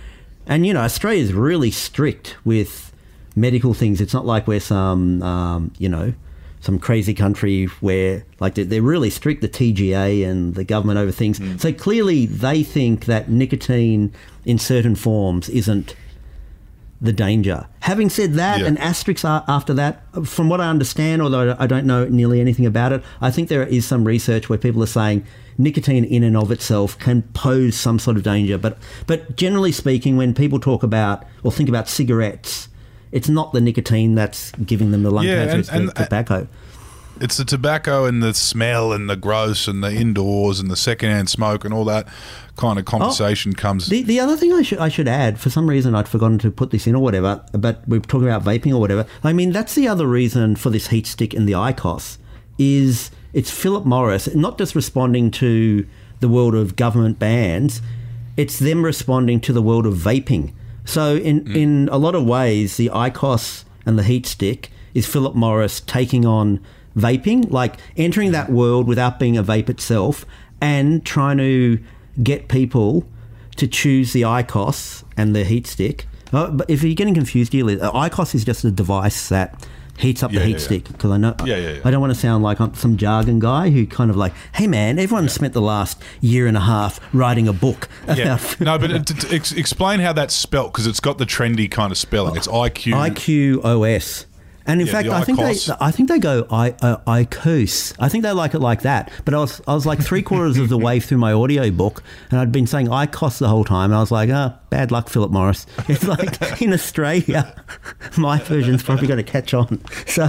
And, Australia is really strict with medical things. It's not like we're some, some crazy country where, like, they're really strict, the TGA and the government over things. So clearly they think that nicotine in certain forms isn't the danger. Having said that, an asterisk after that, from what I understand, although I don't know nearly anything about it, I think there is some research where people are saying nicotine in and of itself can pose some sort of danger. But generally speaking, when people talk about or think about cigarettes, it's not the nicotine that's giving them the lung cancer, it's the tobacco. It's the tobacco and the smell and the gross and the indoors and the secondhand smoke and all that kind of conversation comes. The other thing I should add, for some reason I'd forgotten to put this in or whatever, but we're talking about vaping or whatever. I mean, that's the other reason for this heat stick and the IQOS is it's Philip Morris not just responding to the world of government bans, it's them responding to the world of vaping. So in a lot of ways, the IQOS and the heat stick is Philip Morris taking on vaping, like entering that world without being a vape itself and trying to get people to choose the IQOS and the heat stick. But if you're getting confused, IQOS is just a device that heats up the heat stick, because I know I don't want to sound like I'm some jargon guy who kind of like, hey man, everyone spent the last year and a half writing a book about no, but explain how that's spelt, because it's got the trendy kind of spelling. It's IQOS. And in fact, I think they go IQOS. I think they like it like that. But I was like 3/4 of the way through my audio book, and I'd been saying IQOS the whole time. And I was like, bad luck, Philip Morris. It's like in Australia, my version's probably going to catch on. So,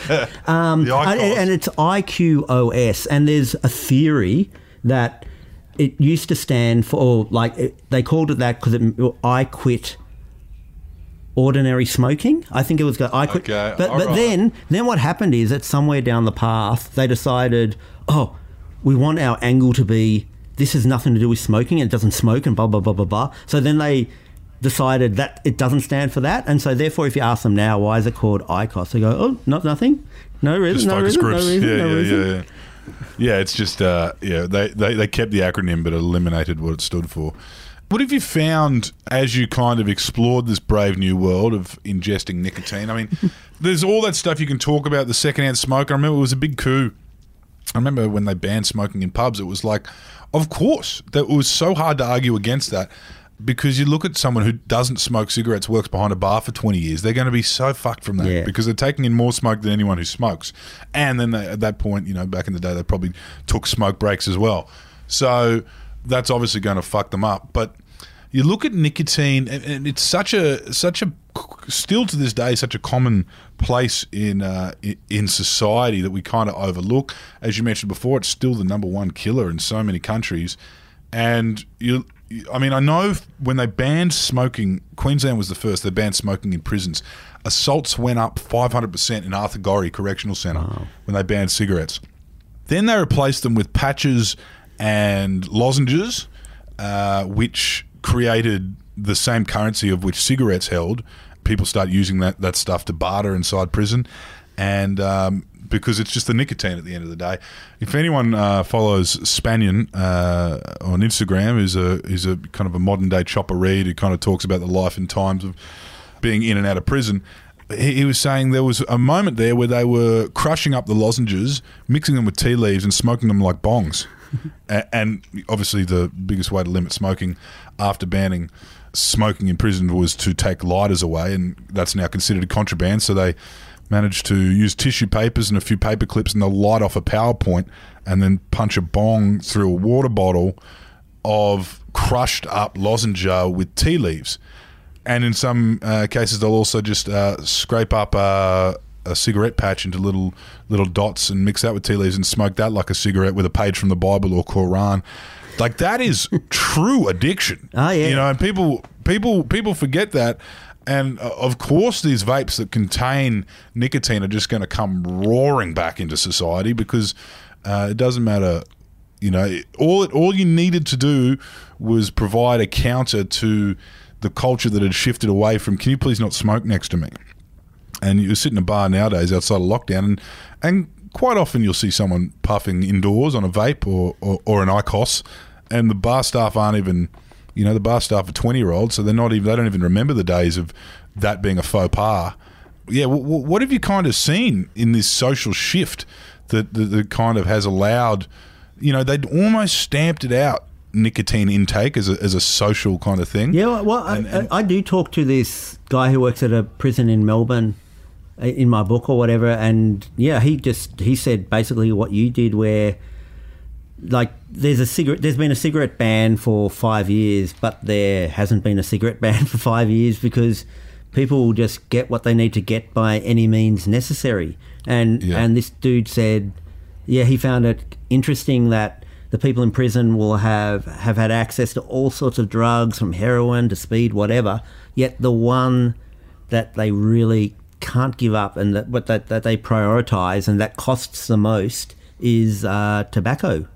and it's IQOS. And there's a theory that it used to stand for, they called it that because I quit ordinary smoking. I think it was I quit. Okay. But then what happened is that somewhere down the path they decided, we want our angle to be this has nothing to do with smoking, it doesn't smoke and blah blah blah blah blah. So then they decided that it doesn't stand for that, and so therefore if you ask them now why is it called IQOS, they go, nothing, no reason, no reason. Yeah, it's just they kept the acronym but eliminated what it stood for. What have you found as you kind of explored this brave new world of ingesting nicotine? I mean, there's all that stuff you can talk about, the secondhand smoke. I remember it was a big coup. I remember when they banned smoking in pubs, it was like, of course, that was so hard to argue against that, because you look at someone who doesn't smoke cigarettes, works behind a bar for 20 years, they're going to be so fucked from that because they're taking in more smoke than anyone who smokes. And then at that point, back in the day, they probably took smoke breaks as well. So that's obviously going to fuck them up. But you look at nicotine, and it's such a still to this day such a common place in society that we kind of overlook. As you mentioned before, it's still the number one killer in so many countries. And I know when they banned smoking, Queensland was the first. They banned smoking in prisons. Assaults went up 500% in Arthur Gorrie Correctional Centre when they banned cigarettes. Then they replaced them with patches and lozenges, which created the same currency of which cigarettes held. People start using that stuff to barter inside prison, and because it's just the nicotine at the end of the day. If anyone follows Spanion on Instagram, who's a kind of a modern day Chopper Reed who kind of talks about the life and times of being in and out of prison, he was saying there was a moment there where they were crushing up the lozenges, mixing them with tea leaves and smoking them like bongs. And obviously the biggest way to limit smoking after banning smoking in prison was to take lighters away, and that's now considered contraband. So they managed to use tissue papers and a few paper clips, and they'll light off a PowerPoint and then punch a bong through a water bottle of crushed up lozenge with tea leaves. And in some cases they'll also just scrape up a cigarette patch into little dots and mix that with tea leaves and smoke that like a cigarette with a page from the Bible or Quran. Like, that is true addiction. Oh, yeah. And people forget that. And of course these vapes that contain nicotine are just going to come roaring back into society, because it doesn't matter. All you needed to do was provide a counter to the culture that had shifted away from, can you please not smoke next to me? And you sit in a bar nowadays outside of lockdown, and quite often you'll see someone puffing indoors on a vape or an IQOS, and the bar staff aren't even You know, the bar staff are 20-year-olds, so they don't even remember the days of that being a faux pas. Yeah, what have you kind of seen in this social shift that kind of has allowed, you know, they'd almost stamped it out, nicotine intake as a social kind of thing. Yeah, well, I do talk to this guy who works at a prison in Melbourne in my book or whatever, and yeah, he said basically what you did, where like there's been a cigarette ban for 5 years, but there hasn't been a cigarette ban for 5 years because people will just get what they need to get by any means necessary. And this dude said, yeah, he found it interesting that the people in prison will have had access to all sorts of drugs, from heroin to speed, whatever, yet the one that they really can't give up and that they prioritise and that costs the most is tobacco,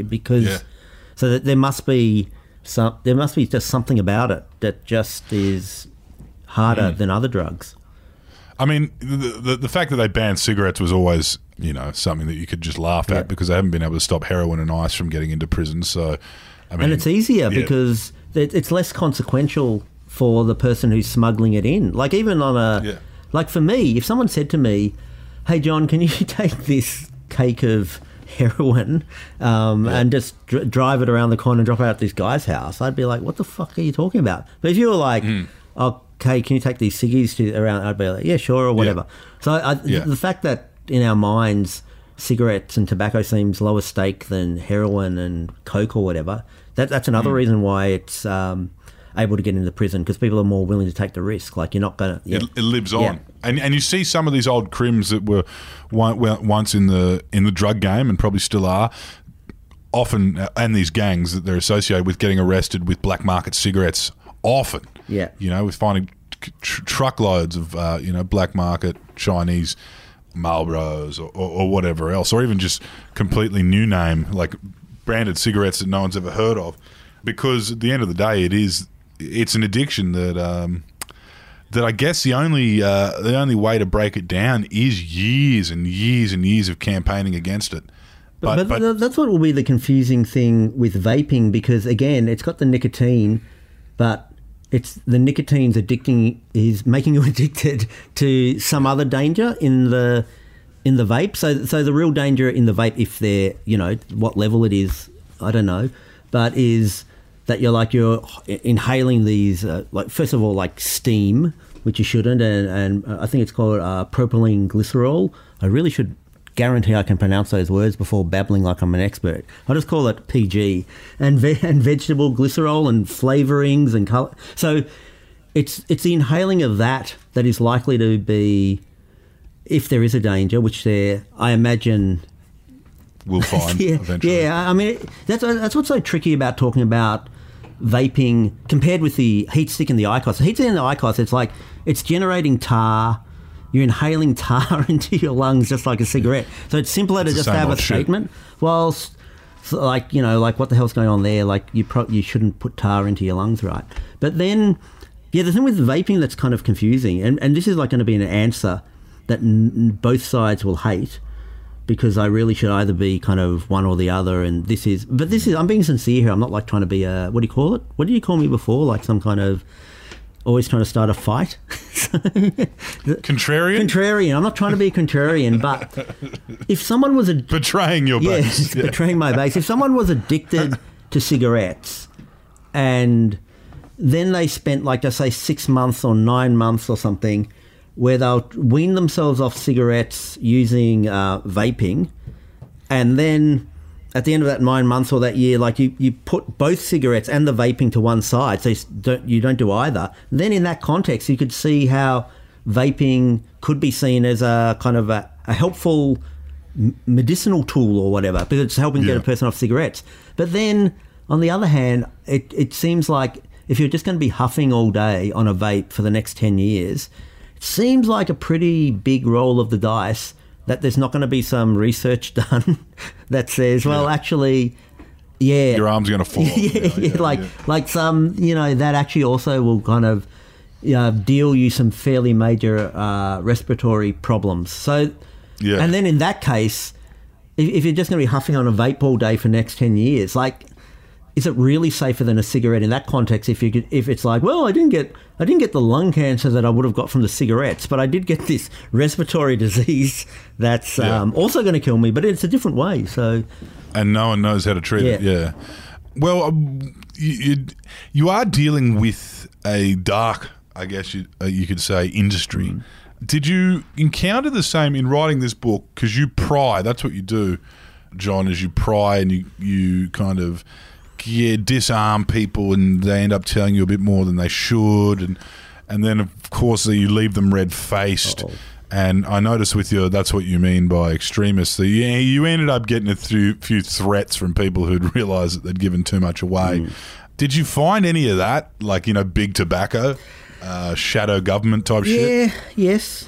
so that there must be just something about it that just is harder than other drugs. I mean, the fact that they banned cigarettes was always, you know, something that you could just laugh at because they haven't been able to stop heroin and ice from getting into prison. So, I mean, and it's easier because it's less consequential for the person who's smuggling it in. Like even on like for me, if someone said to me, "Hey John, can you take this cake of heroin and just drive it around the corner and drop it out at this guy's house," I'd be like, "What the fuck are you talking about?" But if you were like, "Okay, can you take these ciggies around?" I'd be like, "Yeah, sure," or whatever. So the fact that in our minds cigarettes and tobacco seems lower stake than heroin and coke or whatever, that's another reason why it's able to get into prison, because people are more willing to take the risk. Like you're not going to... It lives on. And you see some of these old crims that were once in the drug game and probably still are, often, and these gangs that they're associated with getting arrested with black market cigarettes often. Yeah. You know, with finding truckloads of, black market Chinese Marlboros or whatever else, or even just completely new name, like branded cigarettes that no one's ever heard of. Because at the end of the day, it's an addiction that I guess the only way to break it down is years and years and years of campaigning against it. But that's what will be the confusing thing with vaping, because again, it's got the nicotine, but the nicotine's is making you addicted to some other danger in the vape. So the real danger in the vape, if they're, you know, what level it is, I don't know, but is that you're inhaling these, like first of all, like steam, which you shouldn't, and I think it's called propylene glycerol. I really should guarantee I can pronounce those words before babbling like I'm an expert. I'll just call it PG. And vegetable glycerol and flavourings and colour. So it's the inhaling of that is likely to be, if there is a danger, which I imagine... we'll find eventually. Yeah, I mean, that's what's so tricky about talking about vaping compared with the heat stick and the IQOS. The heat stick and the IQOS, it's like it's generating tar. You're inhaling tar into your lungs just like a cigarette. So it's simpler to just have a statement. Whilst, like, you know, like what the hell's going on there? Like you shouldn't put tar into your lungs, right? But then, yeah, the thing with vaping that's kind of confusing, and this is like going to be an answer that both sides will hate, because I really should either be kind of one or the other, and this is, I'm being sincere here. I'm not like trying to be a, what do you call it? What did you call me before? Like some kind of, always trying to start a fight? Contrarian? Contrarian. I'm not trying to be a contrarian, but if someone was betraying your base. Yeah, betraying my base. If someone was addicted to cigarettes and then they spent, like, let's say 6 months or 9 months or something, where they'll wean themselves off cigarettes using vaping, and then at the end of that 9 months or that year, like you put both cigarettes and the vaping to one side, so you don't do either. Then in that context, you could see how vaping could be seen as a kind of a helpful medicinal tool or whatever, because it's helping get a person off cigarettes. But then on the other hand, it seems like if you're just going to be huffing all day on a vape for the next 10 years, seems like a pretty big roll of the dice that there's not going to be some research done that says, well, actually, yeah, your arm's going to fall. Like some, you know, that actually also will kind of deal you some fairly major respiratory problems. So, and then in that case, if you're just going to be huffing on a vape all day for the next 10 years, like, is it really safer than a cigarette in that context? If it's like, well, I didn't get the lung cancer that I would have got from the cigarettes, but I did get this respiratory disease that's also going to kill me, but it's a different way. So, and no one knows how to treat it. Yeah. Well, you are dealing with a dark, I guess you could say, industry. Mm. Did you encounter the same in writing this book? Because you pry, that's what you do, John, is you pry and you kind of disarm people, and they end up telling you a bit more than they should, and then of course you leave them red-faced. Uh-oh. And I noticed with you, that's what you mean by extremists. You ended up getting a few threats from people who'd realised that they'd given too much away. Mm. Did you find any of that, like, big tobacco, shadow government type shit? Yes.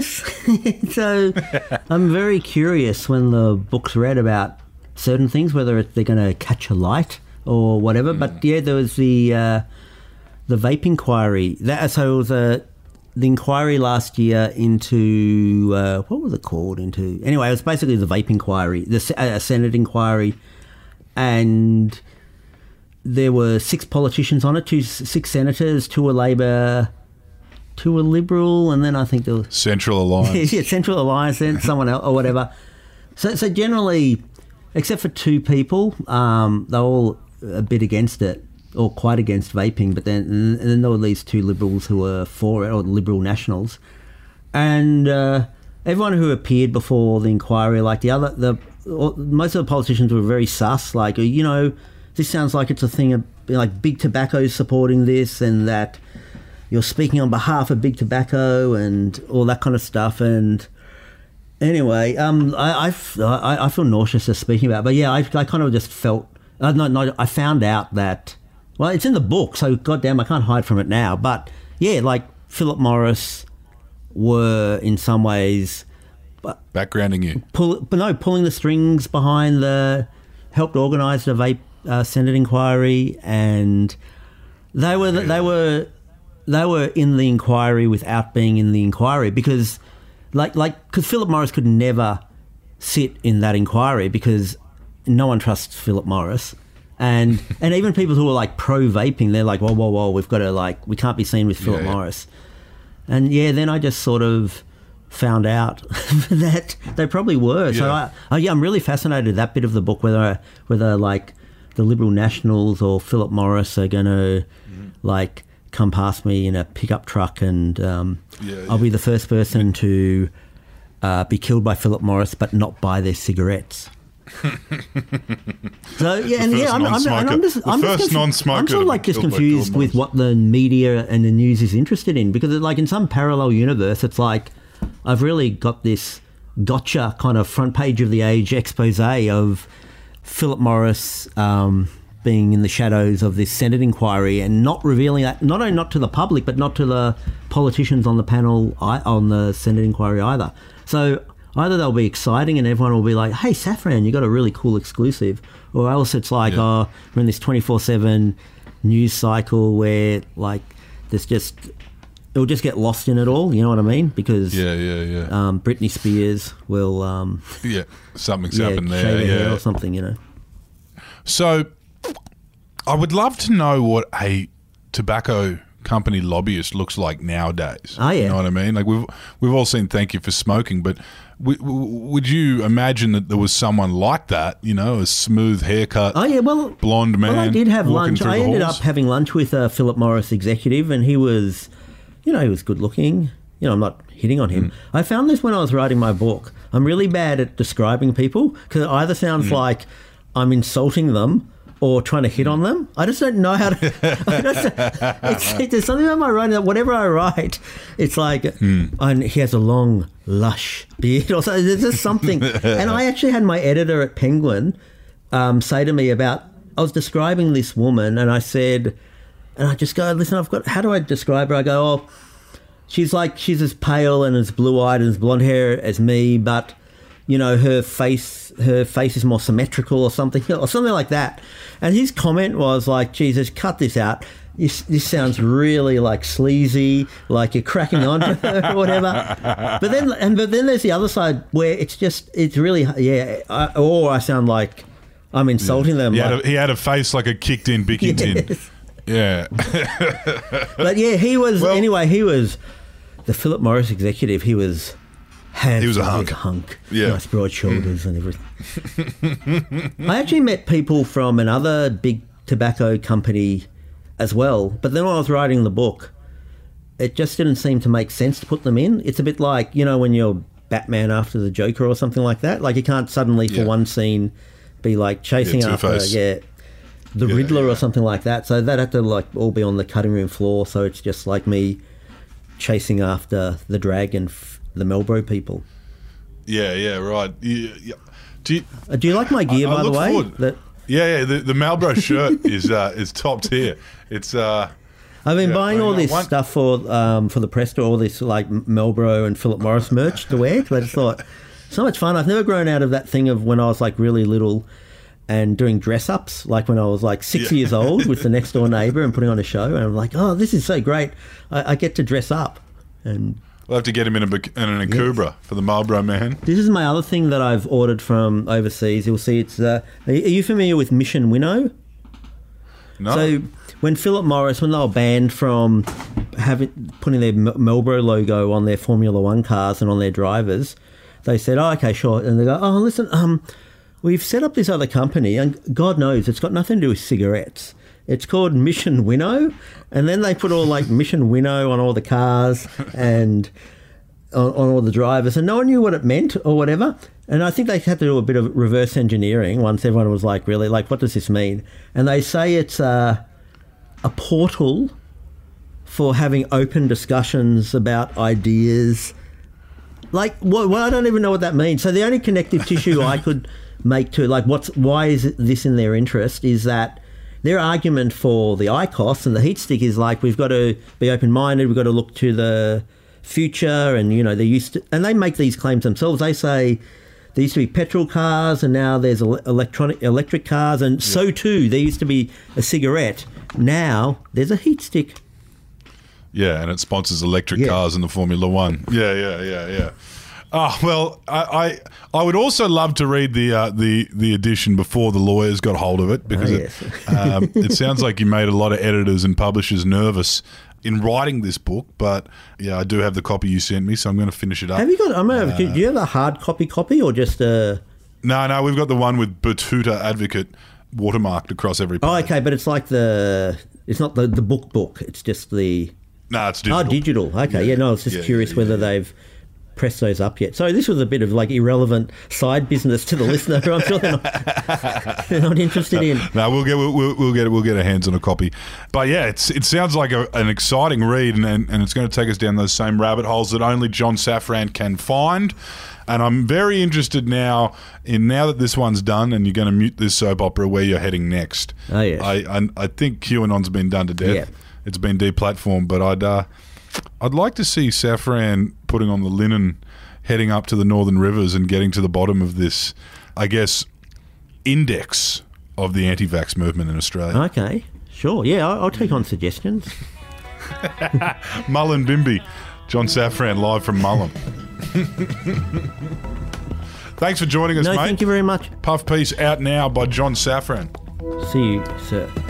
So I'm very curious when the book's read about certain things, whether they're going to catch a light or whatever. Mm. But there was the vape inquiry. So it was the inquiry last year into what was it called? Anyway, it was basically the vape inquiry, the Senate inquiry, and there were 6 politicians on it, 6 senators, 2 were Labor, 2 were Liberal, and then I think there was Central Alliance. Yeah, Central Alliance, and someone else or whatever. So generally, except for 2 people, they're all a bit against it, or quite against vaping. But then there were these 2 Liberals who were for it, or Liberal Nationals, and everyone who appeared before the inquiry, like most of the politicians were very sus, like, this sounds like it's a thing of, like, Big Tobacco supporting this, and that you're speaking on behalf of Big Tobacco and all that kind of stuff. And anyway, I feel nauseous just speaking about it. But yeah, I kind of just felt, I found out that, well, it's in the book, so goddamn, I can't hide from it now. But yeah, like Philip Morris were in some ways backgrounding you, pulling the strings behind helped organise the vape Senate inquiry, and they were in the inquiry without being in the inquiry, because because Philip Morris could never sit in that inquiry because no one trusts Philip Morris, and even people who are like pro vaping, they're like, whoa, we've got to, we can't be seen with Philip Morris. And then I just sort of found out that they probably were. So I'm really fascinated with that bit of the book, whether like the Liberal Nationals or Philip Morris are going to come past me in a pickup truck, and I'll be the first person to be killed by Philip Morris, but not buy their cigarettes. So I'm just sort of like just confused with what the media and the news is interested in, because like in some parallel universe, it's like I've really got this gotcha kind of front page of the Age expose of Philip Morris being in the shadows of this Senate inquiry and not revealing that, not only not to the public, but not to the politicians on the panel on the Senate inquiry either. So either they'll be exciting and everyone will be like, hey, Safran, you got a really cool exclusive, or else it's like, we're in this 24/7 news cycle where like it'll just get lost in it all, you know what I mean? Because Britney Spears will something's happened there, shave her hair or something, So I would love to know what a tobacco company lobbyist looks like nowadays. Oh, yeah. You know what I mean? Like we've all seen Thank You for Smoking, but would you imagine that there was someone like that, a smooth haircut, blonde man? Well, I did have lunch. I ended up having lunch with a Philip Morris executive, and he was, he was good looking. I'm not hitting on him. I found this when I was writing my book. I'm really bad at describing people, because it either sounds like I'm insulting them or trying to hit on them. I just don't know how to... there's something about my writing that whatever I write, it's like, and he has a long, lush beard, or so. There's just something. And I actually had my editor at Penguin say to me I was describing this woman, and I said, and I just go, listen, how do I describe her? I go, she's as pale and as blue-eyed and as blonde hair as me, but... her face is more symmetrical or something like that. And his comment was like, Jesus, cut this out. This sounds really like sleazy, like you're cracking on to her or whatever. But then there's the other side where it's really, or I sound like I'm insulting them. He had a face like a kicked-in Bicky tin. Yes. Yeah. But yeah, he was the Philip Morris executive. He was handsome. He was a hunk. Yeah. Nice broad shoulders and everything. I actually met people from another big tobacco company as well, but then when I was writing the book, it just didn't seem to make sense to put them in. It's a bit like, when you're Batman after the Joker or something like that. Like, you can't suddenly for one scene be like chasing after the Riddler or something like that. So that had to like all be on the cutting room floor. So it's just like me chasing after the Dragon, the Marlboro people. Yeah, right. Yeah. Do you like my gear, by the way? The Marlboro shirt is top tier. It's I've been buying all this stuff for the press tour, all this like Marlboro and Philip Morris merch to wear, because I just thought, so much fun. I've never grown out of that thing of when I was like really little and doing dress-ups, like when I was like 6 years old with the next door neighbour and putting on a show, and I'm like, oh, this is so great. I get to dress up. And we'll have to get him in an Akubra for the Marlboro man. This is my other thing that I've ordered from overseas. You'll see it's... are you familiar with Mission Winnow? No. So when Philip Morris, when they were banned from putting their Marlboro logo on their Formula One cars and on their drivers, they said, oh, okay, sure. And they go, oh, listen, we've set up this other company, and God knows it's got nothing to do with cigarettes. It's called Mission Winnow. And then they put all like Mission Winnow on all the cars and on all the drivers, and no one knew what it meant or whatever. And I think they had to do a bit of reverse engineering once everyone was like, really, like, what does this mean? And they say it's a portal for having open discussions about ideas. Like, well, I don't even know what that means. So the only connective tissue I could make to, like, why is this in their interest is that their argument for the IQOS and the heat stick is like, we've got to be open-minded, we've got to look to the future, and, and they make these claims themselves. They say there used to be petrol cars and now there's electric cars, and so too, there used to be a cigarette. Now there's a heat stick. Yeah, and it sponsors electric cars in the Formula One. Yeah. Oh, well, I would also love to read the edition before the lawyers got hold of it, because it sounds like you made a lot of editors and publishers nervous in writing this book. But yeah, I do have the copy you sent me, so I'm going to finish it up. Have you got? Do you have a hard copy or just a? No, we've got the one with Batuta Advocate watermarked across every page. Oh, okay, but it's like it's not the book. It's just the. No, it's digital. Oh, digital. Okay, I was just curious whether they've pressed those up yet. So this was a bit of like irrelevant side business to the listener, who I'm sure they're not interested in. No, we'll get our hands on a copy. But yeah, it sounds like an exciting read, and it's going to take us down those same rabbit holes that only John Safran can find. And I'm very interested now that this one's done and you're going to mute this soap opera, where you're heading next. Oh yes. I think QAnon's been done to death. Yeah. It's been deplatformed, but I'd like to see Safran putting on the linen, heading up to the Northern Rivers and getting to the bottom of this, I guess, index of the anti-vax movement in Australia. Okay, sure. Yeah, I'll take on suggestions. Mullumbimby. John Safran live from Mullum. Thanks for joining us, mate. Thank you very much. Puff Piece out now by John Safran. See you, sir.